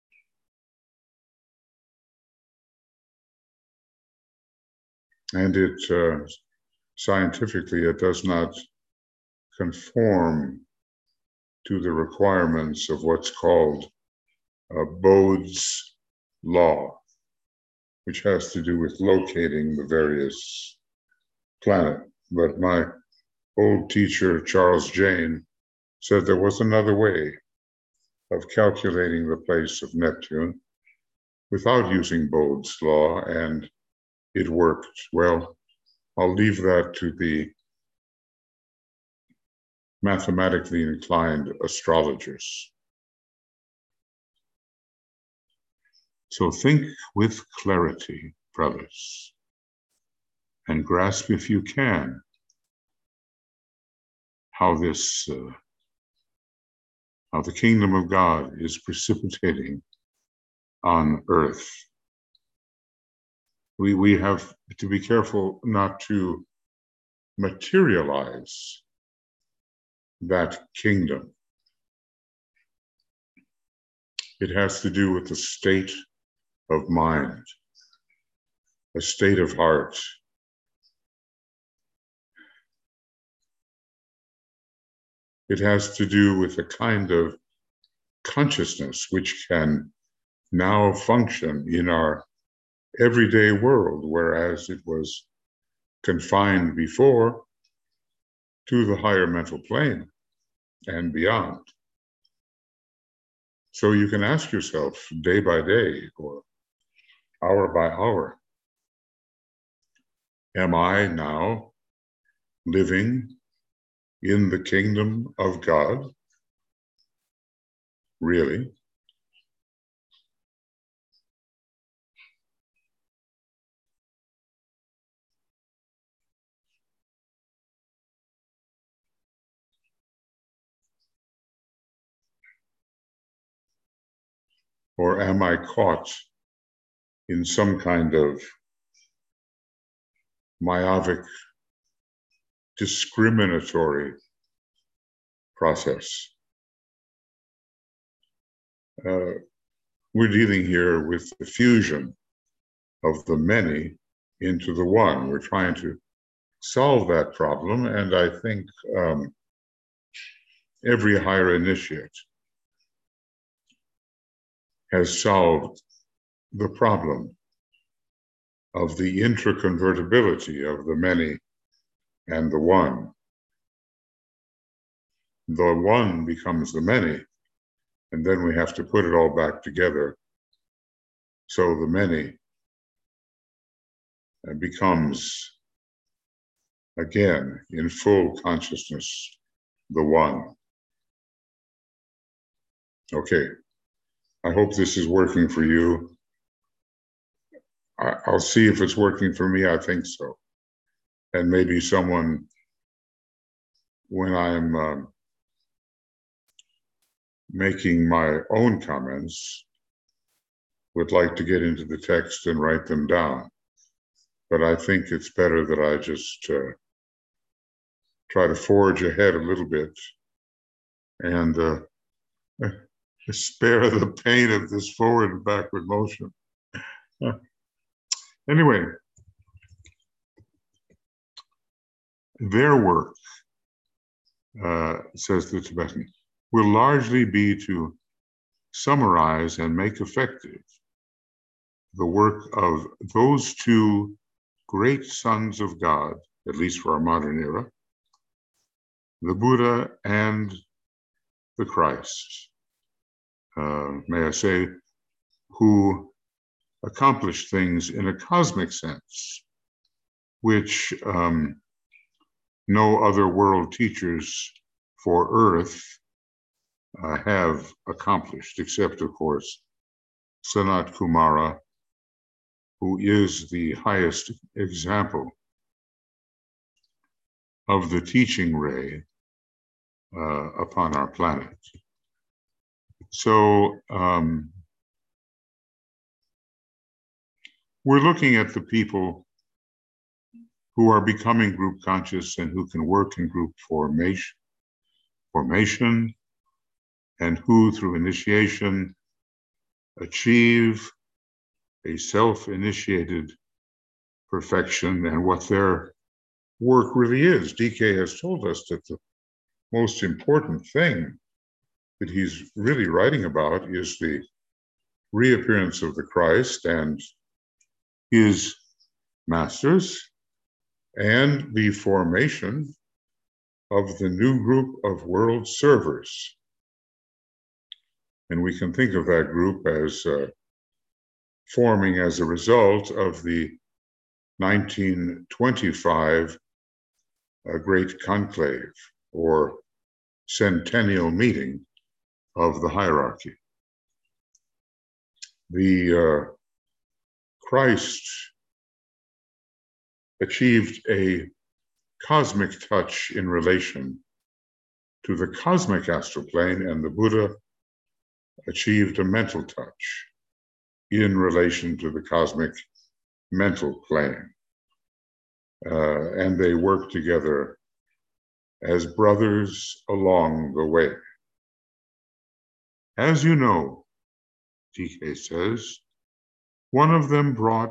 S1: And it, scientifically, it does not conform to the requirements of what's called Bode's law, which has to do with locating the various planets. But my old teacher, Charles Jane, said there was another way of calculating the place of Neptune without using Bode's law, and it worked. Well, I'll leave that to the mathematically inclined astrologers. So think with clarity, brothers, and grasp, if you can, how the kingdom of God is precipitating on earth. We have to be careful not to materialize that kingdom. It has to do with the state of mind, a state of heart. It has to do with a kind of consciousness which can now function in our everyday world, whereas it was confined before to the higher mental plane and beyond. So you can ask yourself day by day or hour by hour, am I now living in the kingdom of God? Really? Or am I caught in some kind of myopic, discriminatory process? We're dealing here with the fusion of the many into the one. We're trying to solve that problem, and I think every higher initiate has solved the problem of the intraconvertibility of the many and the one. The one becomes the many, and then we have to put it all back together. So the many becomes, again, in full consciousness, the one. Okay, I hope this is working for you. I'll see if it's working for me. I think so. And maybe someone, when I'm making my own comments, would like to get into the text and write them down. But I think it's better that I just try to forge ahead a little bit and spare the pain of this forward and backward motion. Anyway, their work, says the Tibetan, will largely be to summarize and make effective the work of those two great sons of God, at least for our modern era, the Buddha and the Christ, may I say, who accomplished things in a cosmic sense, which no other world teachers for Earth have accomplished, except, of course, Sanat Kumara, who is the highest example of the teaching ray upon our planet. So we're looking at the people who are becoming group conscious and who can work in group formation, and who, through initiation, achieve a self-initiated perfection, and what their work really is. DK has told us that the most important thing that he's really writing about is the reappearance of the Christ and his masters, and the formation of the new group of world servers. And we can think of that group as forming as a result of the 1925 Great Conclave, or centennial meeting of the hierarchy. The Christ achieved a cosmic touch in relation to the cosmic astral plane, and the Buddha achieved a mental touch in relation to the cosmic mental plane. And they worked together as brothers along the way. As you know, DK says, one of them brought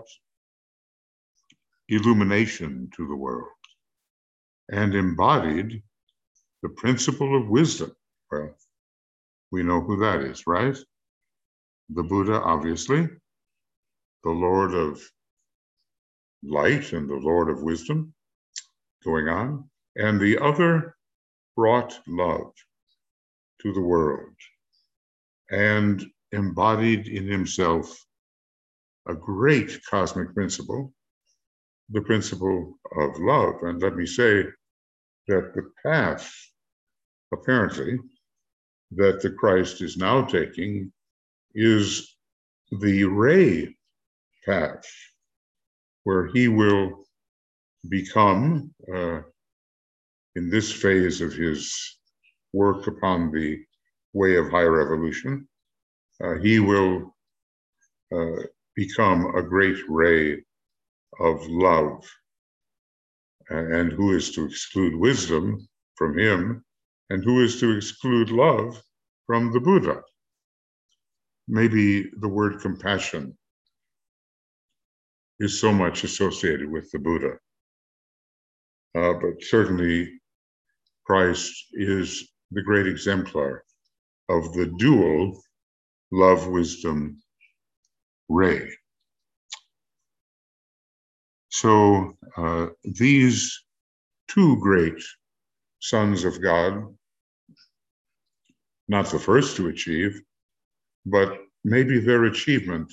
S1: illumination to the world and embodied the principle of wisdom. Well, we know who that is, right? The Buddha, obviously, the Lord of light and the Lord of wisdom, going on. And the other brought love to the world and embodied in himself a great cosmic principle, the principle of love. And let me say that the path, apparently, that the Christ is now taking is the ray path, where he will become, in this phase of his work upon the way of higher evolution, he will become a great ray of love. And who is to exclude wisdom from him, and who is to exclude love from the Buddha? Maybe the word compassion is so much associated with the Buddha. But certainly Christ is the great exemplar of the dual love-wisdom ray. So these two great sons of God, not the first to achieve, but maybe their achievement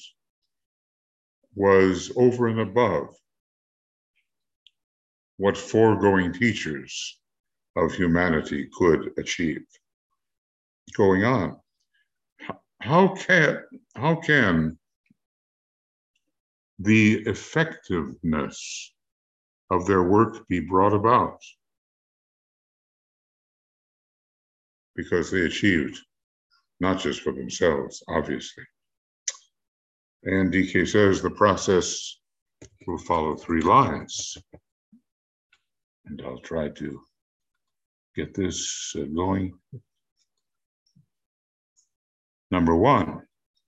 S1: was over and above what foregoing teachers of humanity could achieve. Going on, how can the effectiveness of their work be brought about? Because they achieved not just for themselves, obviously. And DK says the process will follow three lines. And I'll try to get this going. Number one,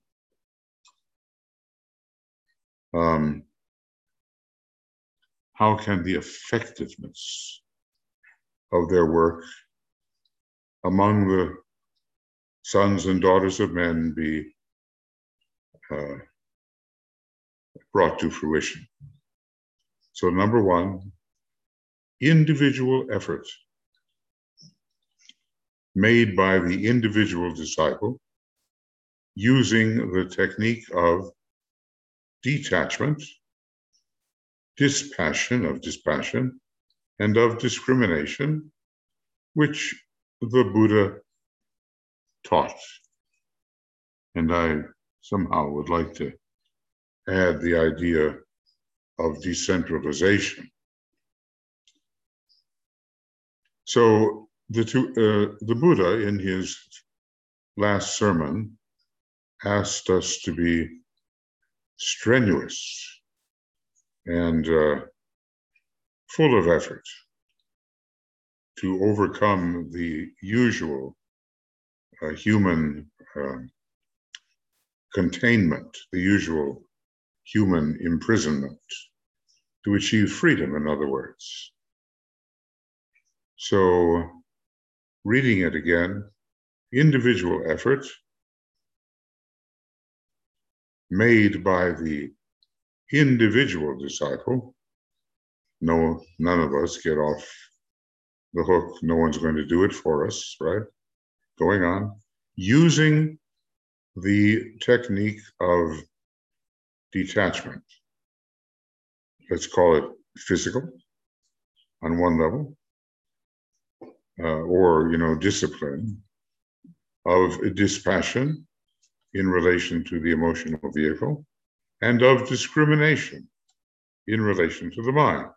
S1: how can the effectiveness of their work among the sons and daughters of men be brought to fruition? So number one, individual effort made by the individual disciple using the technique of detachment, dispassion, and of discrimination, which the Buddha taught. And I somehow would like to add the idea of decentralization. So the Buddha, in his last sermon, asked us to be strenuous and full of effort to overcome the usual human containment, the usual human imprisonment, to achieve freedom, in other words. So, reading it again, individual effort made by the individual disciple. No, none of us get off the hook. No one's going to do it for us, right? Going on, using the technique of detachment. Let's call it physical on one level, or, discipline of dispassion in relation to the emotional vehicle, and of discrimination in relation to the mind,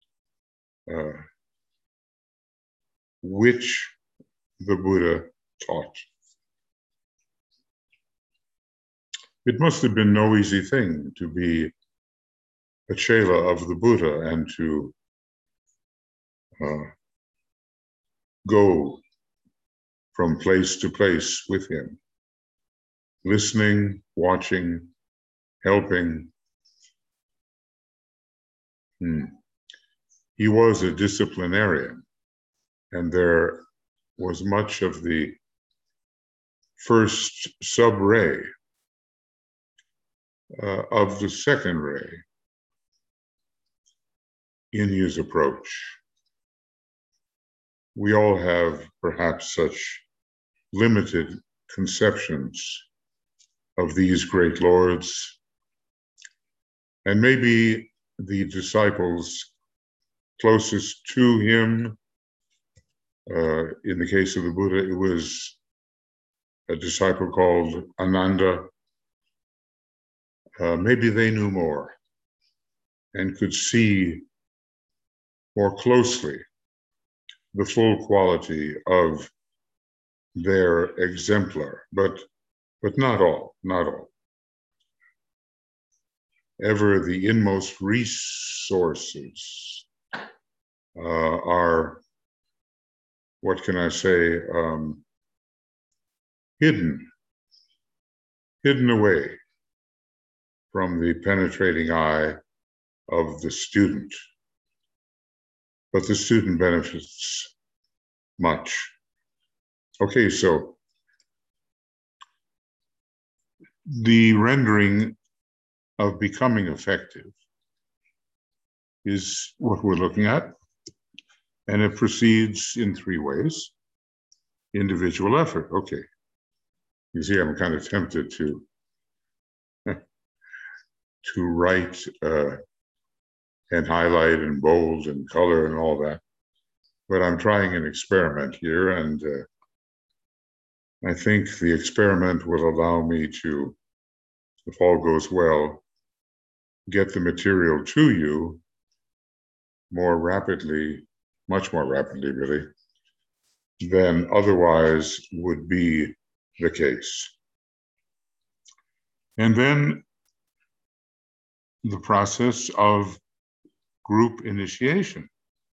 S1: which the Buddha taught. It must have been no easy thing to be a chela of the Buddha and to go from place to place with him, listening, watching, helping. He was a disciplinarian, and there was much of the first sub-ray of the second ray in his approach. We all have perhaps such limited conceptions of these great lords, and maybe the disciples closest to him, in the case of the Buddha, it was a disciple called Ananda. Maybe they knew more and could see more closely the full quality of their exemplar, but not all. Ever the inmost resources are, what can I say, hidden away from the penetrating eye of the student. But the student benefits much. Okay, so the rendering of becoming effective is what we're looking at, and it proceeds in three ways. Individual effort, okay. You see, I'm kind of tempted to write and highlight and bold and color and all that, but I'm trying an experiment here, and I think the experiment will allow me to, if all goes well, get the material to you more rapidly, much more rapidly, really, than otherwise would be the case. And then the process of group initiation,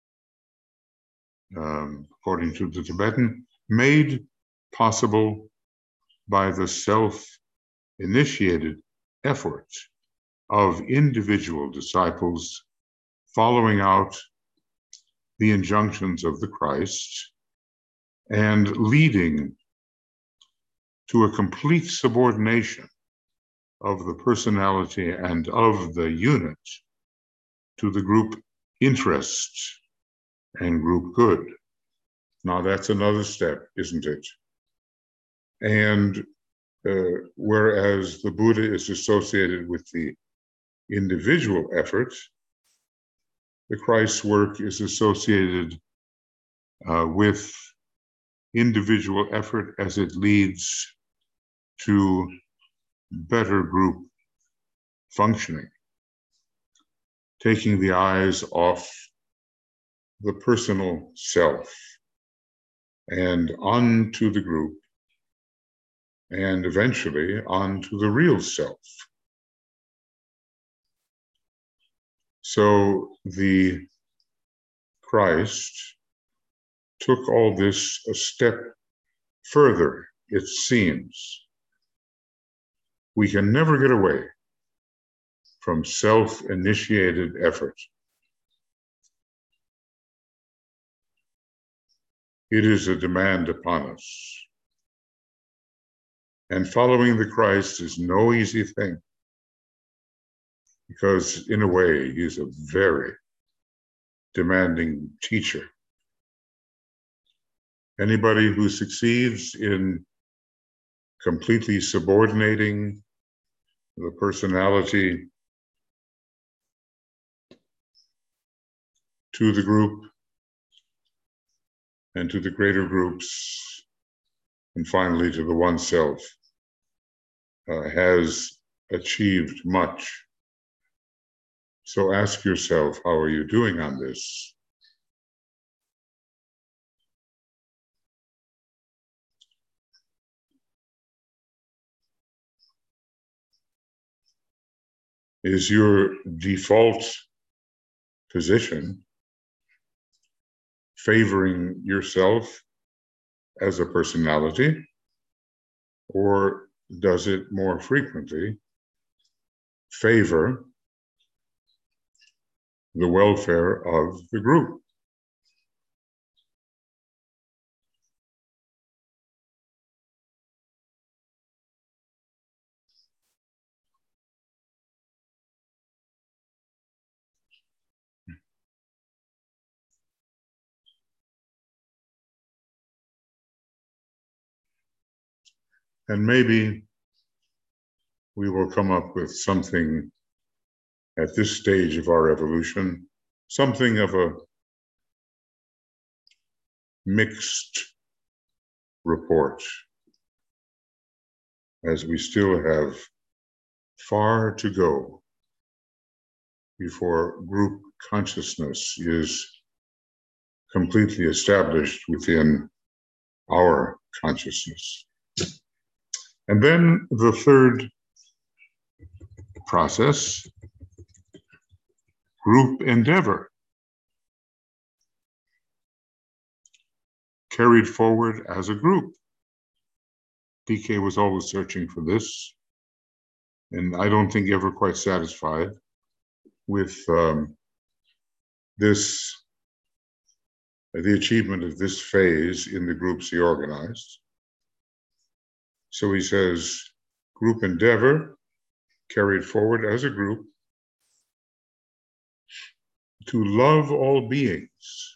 S1: according to the Tibetan, made possible by the self-initiated effort of individual disciples following out the injunctions of the Christ and leading to a complete subordination of the personality and of the unit to the group interest and group good. Now that's another step, isn't it? And whereas the Buddha is associated with the individual effort, the Christ's work is associated with individual effort as it leads to better group functioning, taking the eyes off the personal self and onto the group, and eventually onto the real self. So the Christ took all this a step further, it seems. We can never get away from self-initiated effort. It is a demand upon us. And following the Christ is no easy thing. because in a way, he's a very demanding teacher. Anybody who succeeds in completely subordinating the personality to the group and to the greater groups, and finally to the oneself, has achieved much. So ask yourself, how are you doing on this? Is your default position favoring yourself as a personality, or does it more frequently favor the welfare of the group? And maybe we will come up with something at this stage of our evolution, something of a mixed report, as we still have far to go before group consciousness is completely established within our consciousness. And then the third process, group endeavor, carried forward as a group. DK was always searching for this, and I don't think ever quite satisfied with the achievement of this phase in the groups he organized. So he says, group endeavor carried forward as a group to love all beings.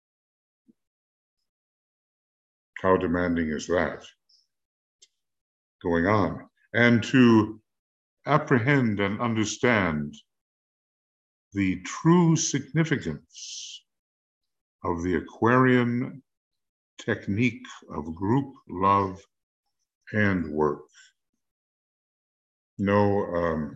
S1: How demanding is that? Going on. And to apprehend and understand the true significance of the Aquarian technique of group love and work. No,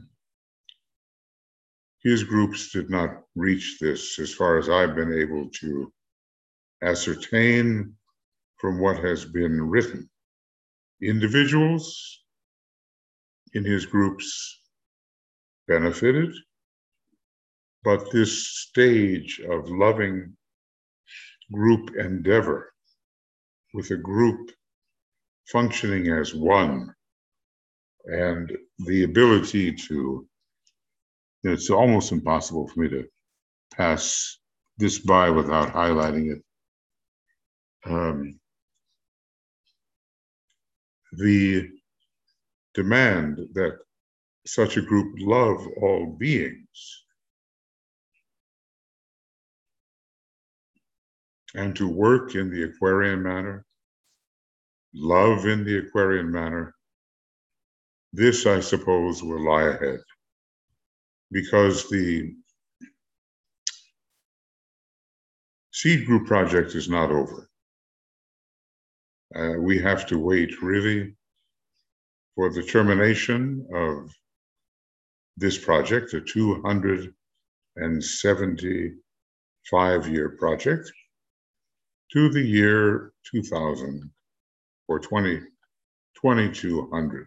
S1: his groups did not reach this, as far as I've been able to ascertain from what has been written. Individuals in his groups benefited, but this stage of loving group endeavor, with a group functioning as one, and the ability to, it's almost impossible for me to pass this by without highlighting it. The demand that such a group love all beings and to work in the Aquarian manner, love in the Aquarian manner, this, I suppose, will lie ahead, because the Seed Group project is not over. We have to wait really for the termination of this project, a 275-year project, to the year 2000 or 2200.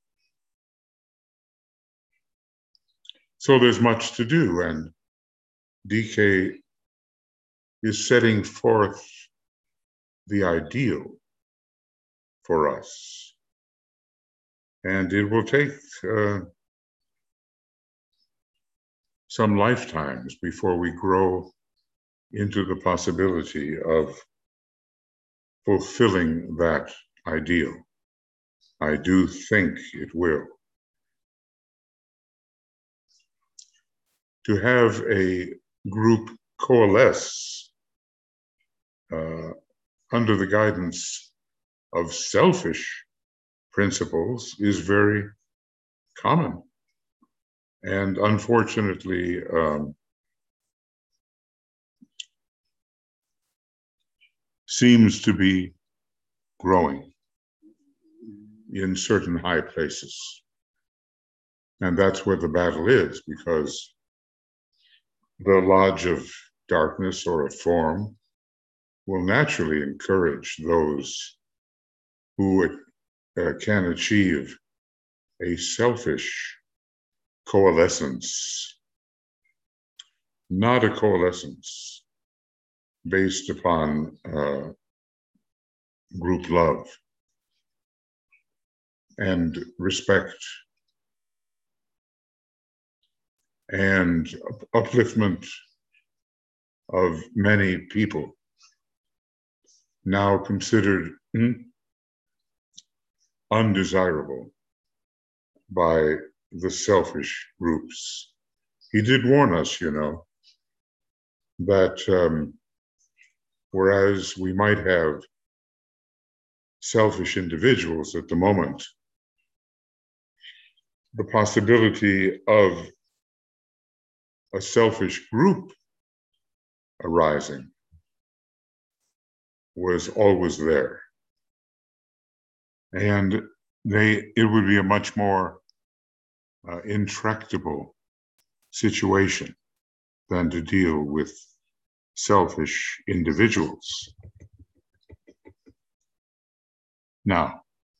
S1: So there's much to do, and DK is setting forth the ideal for us. And it will take some lifetimes before we grow into the possibility of fulfilling that ideal. I do think it will. to have a group coalesce under the guidance of selfish principles is very common. And unfortunately, seems to be growing in certain high places. And that's where the battle is, because the Lodge of Darkness or of Form will naturally encourage those who can achieve a selfish coalescence, not a coalescence based upon group love and respect and upliftment of many people now considered undesirable by the selfish groups. He did warn us, that whereas we might have selfish individuals at the moment, the possibility of a selfish group arising was always there. And it would be a much more intractable situation than to deal with selfish individuals. Now,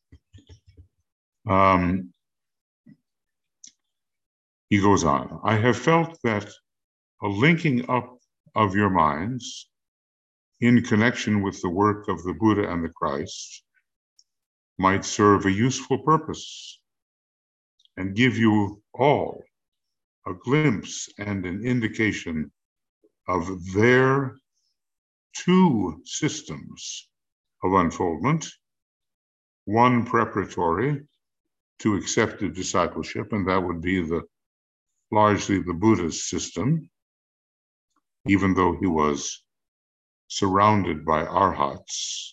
S1: he goes on, I have felt that a linking up of your minds in connection with the work of the Buddha and the Christ might serve a useful purpose and give you all a glimpse and an indication of their two systems of unfoldment, one preparatory to accepted discipleship, and that would be largely the Buddha's system, even though he was surrounded by arhats,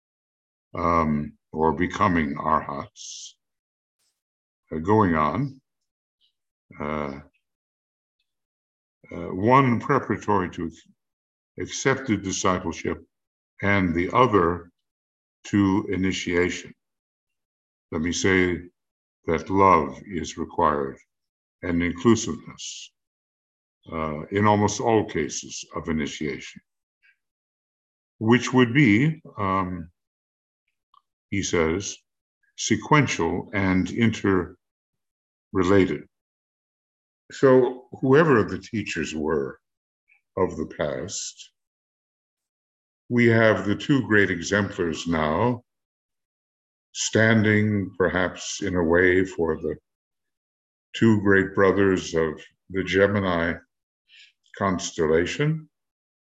S1: or becoming arhats, going on. One preparatory to accepted discipleship and the other to initiation. Let me say that love is required and inclusiveness in almost all cases of initiation, which would be, he says, sequential and interrelated. So whoever the teachers were of the past, we have the two great exemplars now, standing perhaps in a way for the two great brothers of the Gemini constellation.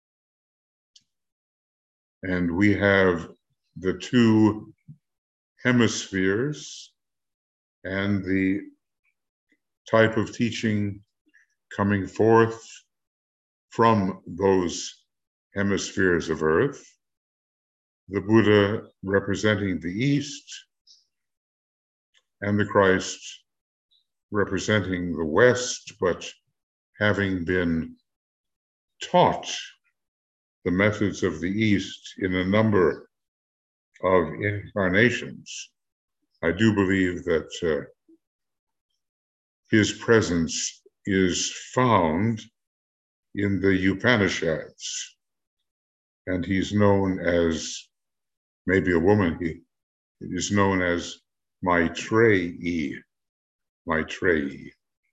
S1: And we have the two hemispheres and the type of teaching coming forth from those hemispheres of Earth, the Buddha representing the East and the Christ representing the West, but having been taught the methods of the East in a number of incarnations. I do believe that his presence is found in the Upanishads, and he's known as, maybe a woman, he is known as Maitreyi. Maitreyi.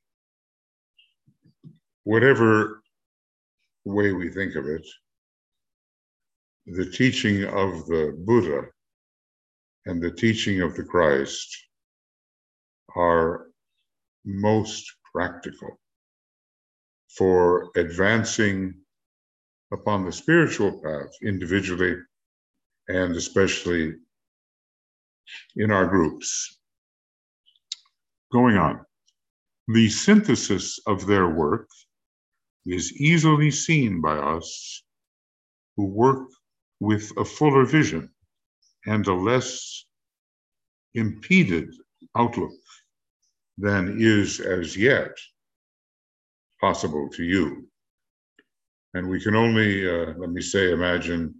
S1: Whatever way we think of it, the teaching of the Buddha and the teaching of the Christ are most practical for advancing upon the spiritual path individually and especially in our groups. Going on, the synthesis of their work is easily seen by us who work with a fuller vision and a less impeded outlook than is as yet possible to you. And we can only, let me say, imagine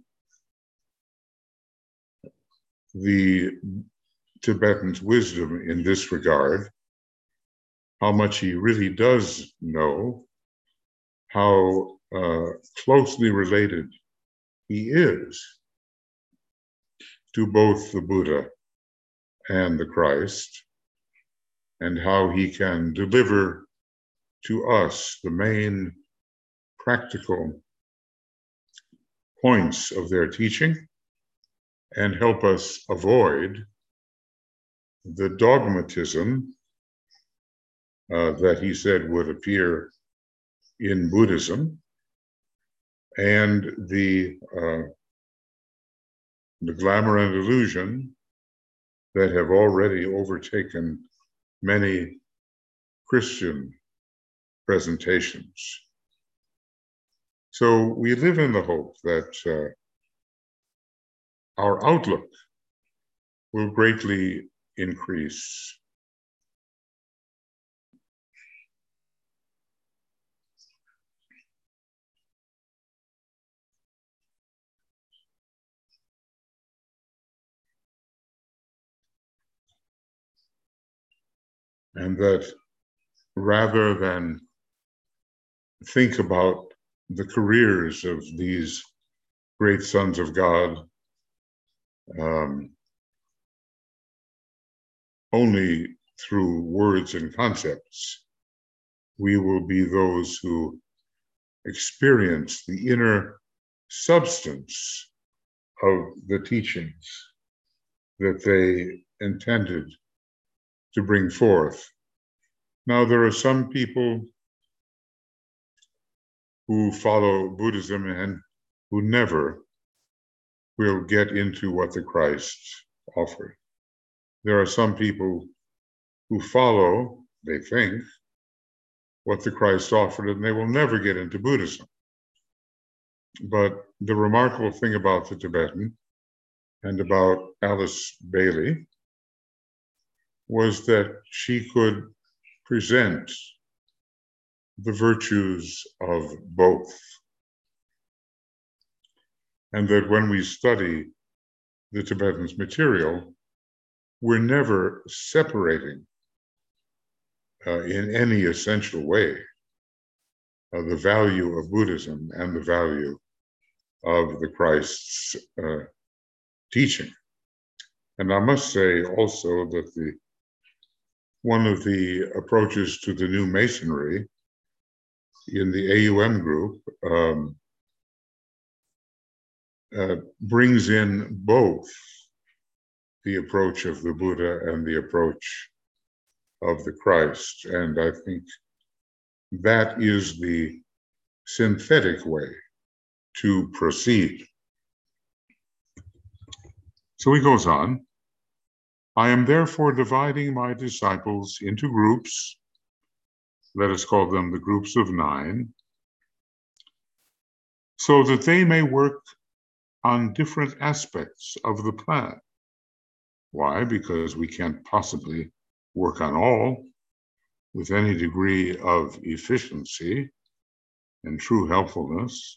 S1: the Tibetan's wisdom in this regard, how much he really does know, how closely related he is to both the Buddha and the Christ, and how he can deliver to us the main practical points of their teaching and help us avoid the dogmatism that he said would appear in Buddhism, and the glamour and illusion that have already overtaken many Christian presentations. So we live in the hope that our outlook will greatly increase. And that rather than think about the careers of these great sons of God only through words and concepts, we will be those who experience the inner substance of the teachings that they intended to bring forth. Now, there are some people who follow Buddhism and who never will get into what the Christ offered. There are some people who follow, they think, what the Christ offered, and they will never get into Buddhism. But the remarkable thing about the Tibetan and about Alice Bailey was that she could present the virtues of both. And that when we study the Tibetan's material, we're never separating in any essential way the value of Buddhism and the value of the Christ's teaching. And I must say also that one of the approaches to the new Masonry in the AUM group brings in both the approach of the Buddha and the approach of the Christ. And I think that is the synthetic way to proceed. So he goes on, I am therefore dividing my disciples into groups, let us call them the groups of 9, so that they may work on different aspects of the plan. Why? Because we can't possibly work on all with any degree of efficiency and true helpfulness,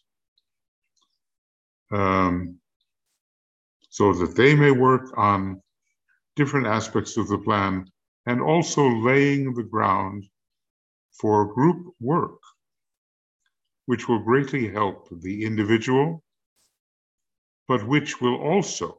S1: so that they may work on different aspects of the plan and also laying the ground for group work, which will greatly help the individual, but which will also,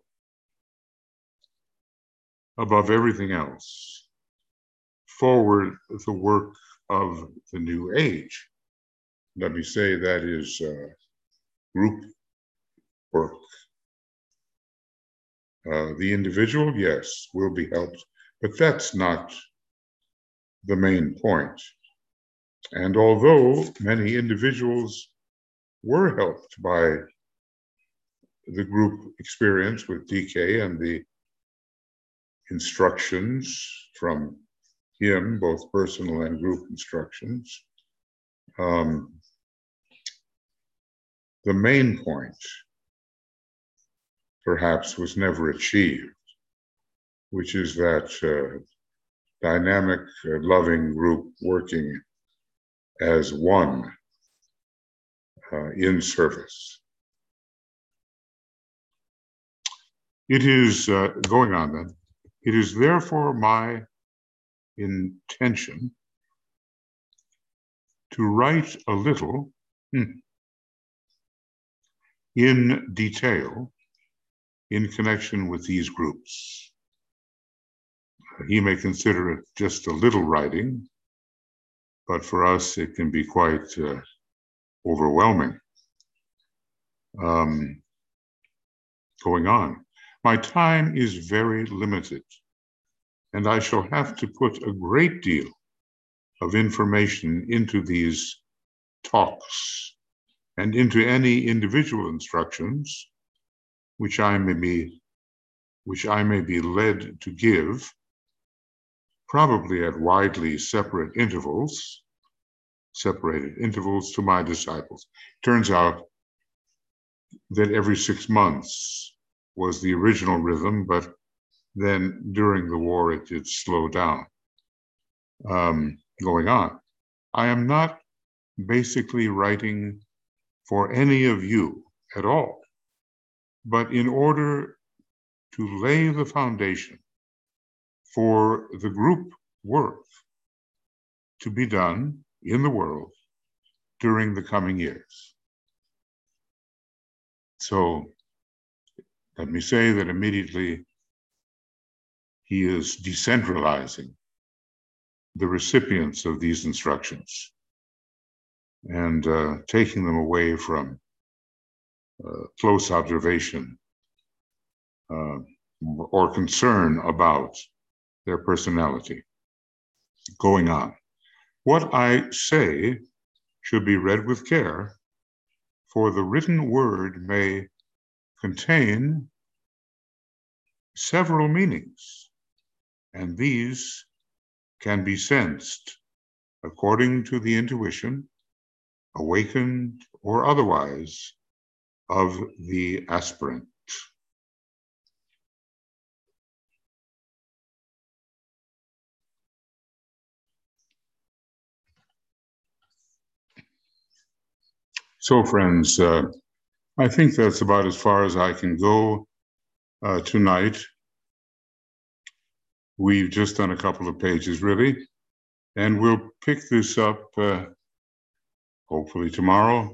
S1: above everything else, forward the work of the new age. Let me say that is group work. The individual, yes, will be helped, but that's not the main point. And although many individuals were helped by the group experience with DK and the instructions from him, both personal and group instructions, the main point perhaps was never achieved, which is that dynamic, loving group working as one in service. It is, going on then, it is therefore my intention to write a little in detail in connection with these groups. He may consider it just a little writing, but for us it can be quite overwhelming. Going on. My time is very limited, and I shall have to put a great deal of information into these talks and into any individual instructions which I may be led to give, probably at widely separated intervals to my disciples. Turns out that every 6 months was the original rhythm, but then during the war it did slow down. Going on. I am not basically writing for any of you at all, but in order to lay the foundation for the group work to be done in the world during the coming years. So let me say that immediately he is decentralizing the recipients of these instructions and taking them away from close observation or concern about their personality. Going on. What I say should be read with care, for the written word may contain several meanings, and these can be sensed according to the intuition, awakened or otherwise, of the aspirant. So, friends, I think that's about as far as I can go tonight. We've just done a couple of pages, really, and we'll pick this up hopefully tomorrow,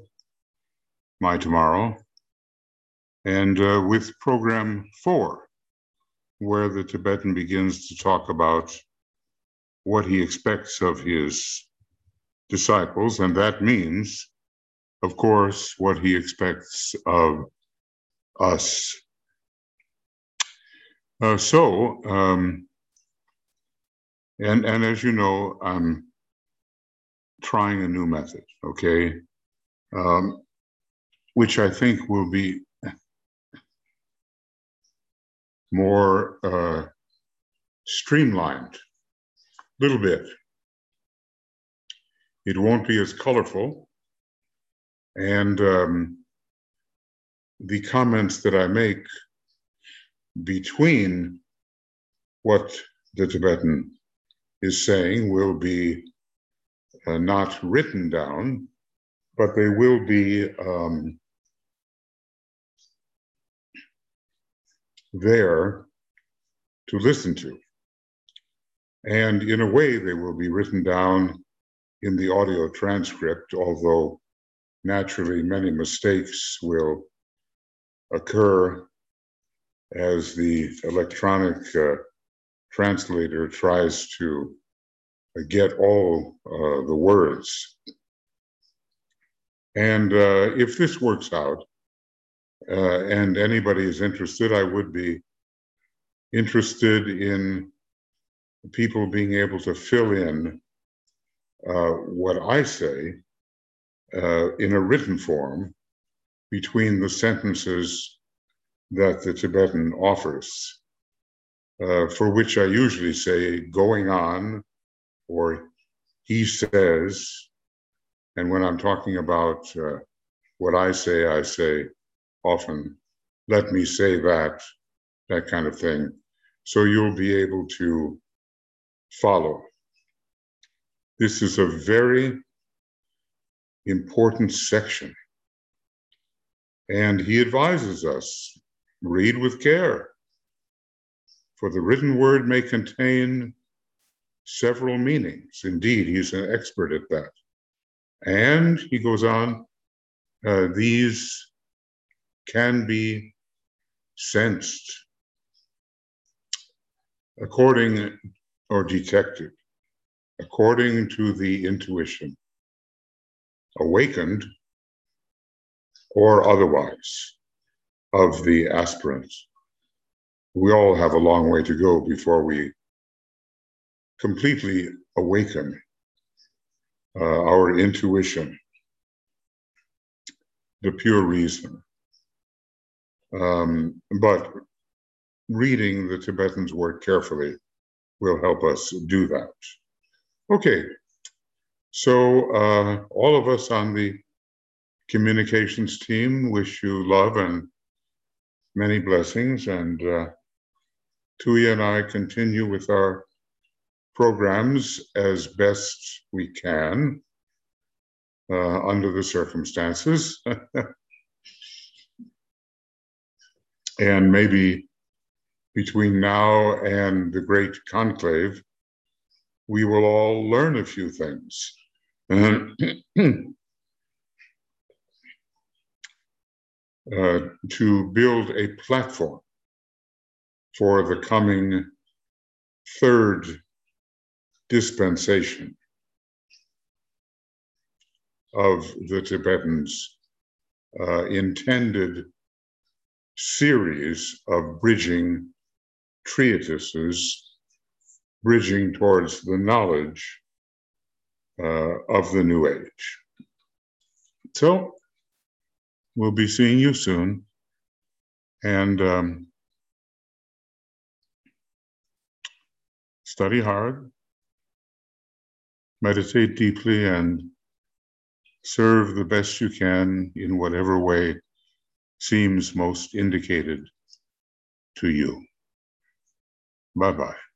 S1: and with program 4, where the Tibetan begins to talk about what he expects of his disciples, and that means, of course, what he expects of us. And as you know, I'm trying a new method, okay, which I think will be more streamlined, a little bit. It won't be as colorful, and the comments that I make between what the Tibetan is saying will be not written down, but they will be there to listen to. And in a way, they will be written down in the audio transcript, although naturally many mistakes will occur as the electronic translator tries to get all the words. And if this works out and anybody is interested, I would be interested in people being able to fill in what I say in a written form between the sentences that the Tibetan offers, for which I usually say going on, or he says. And when I'm talking about what I say often, let me say that kind of thing. So you'll be able to follow. This is a very important section. And he advises us, read with care, for the written word may contain several meanings. Indeed, he's an expert at that. And he goes on, these can be sensed according or detected according to the intuition, awakened or otherwise, of the aspirants. We all have a long way to go before we completely awaken our intuition, the pure reason. But reading the Tibetan's work carefully will help us do that. Okay, so all of us on the communications team wish you love and many blessings, and Tuya and I continue with our programs as best we can under the circumstances. And maybe between now and the great conclave, we will all learn a few things. To build a platform for the coming third dispensation of the Tibetans' intended series of bridging treatises, bridging towards the knowledge of the New Age. So we'll be seeing you soon, and study hard, meditate deeply, and serve the best you can in whatever way seems most indicated to you. Bye-bye.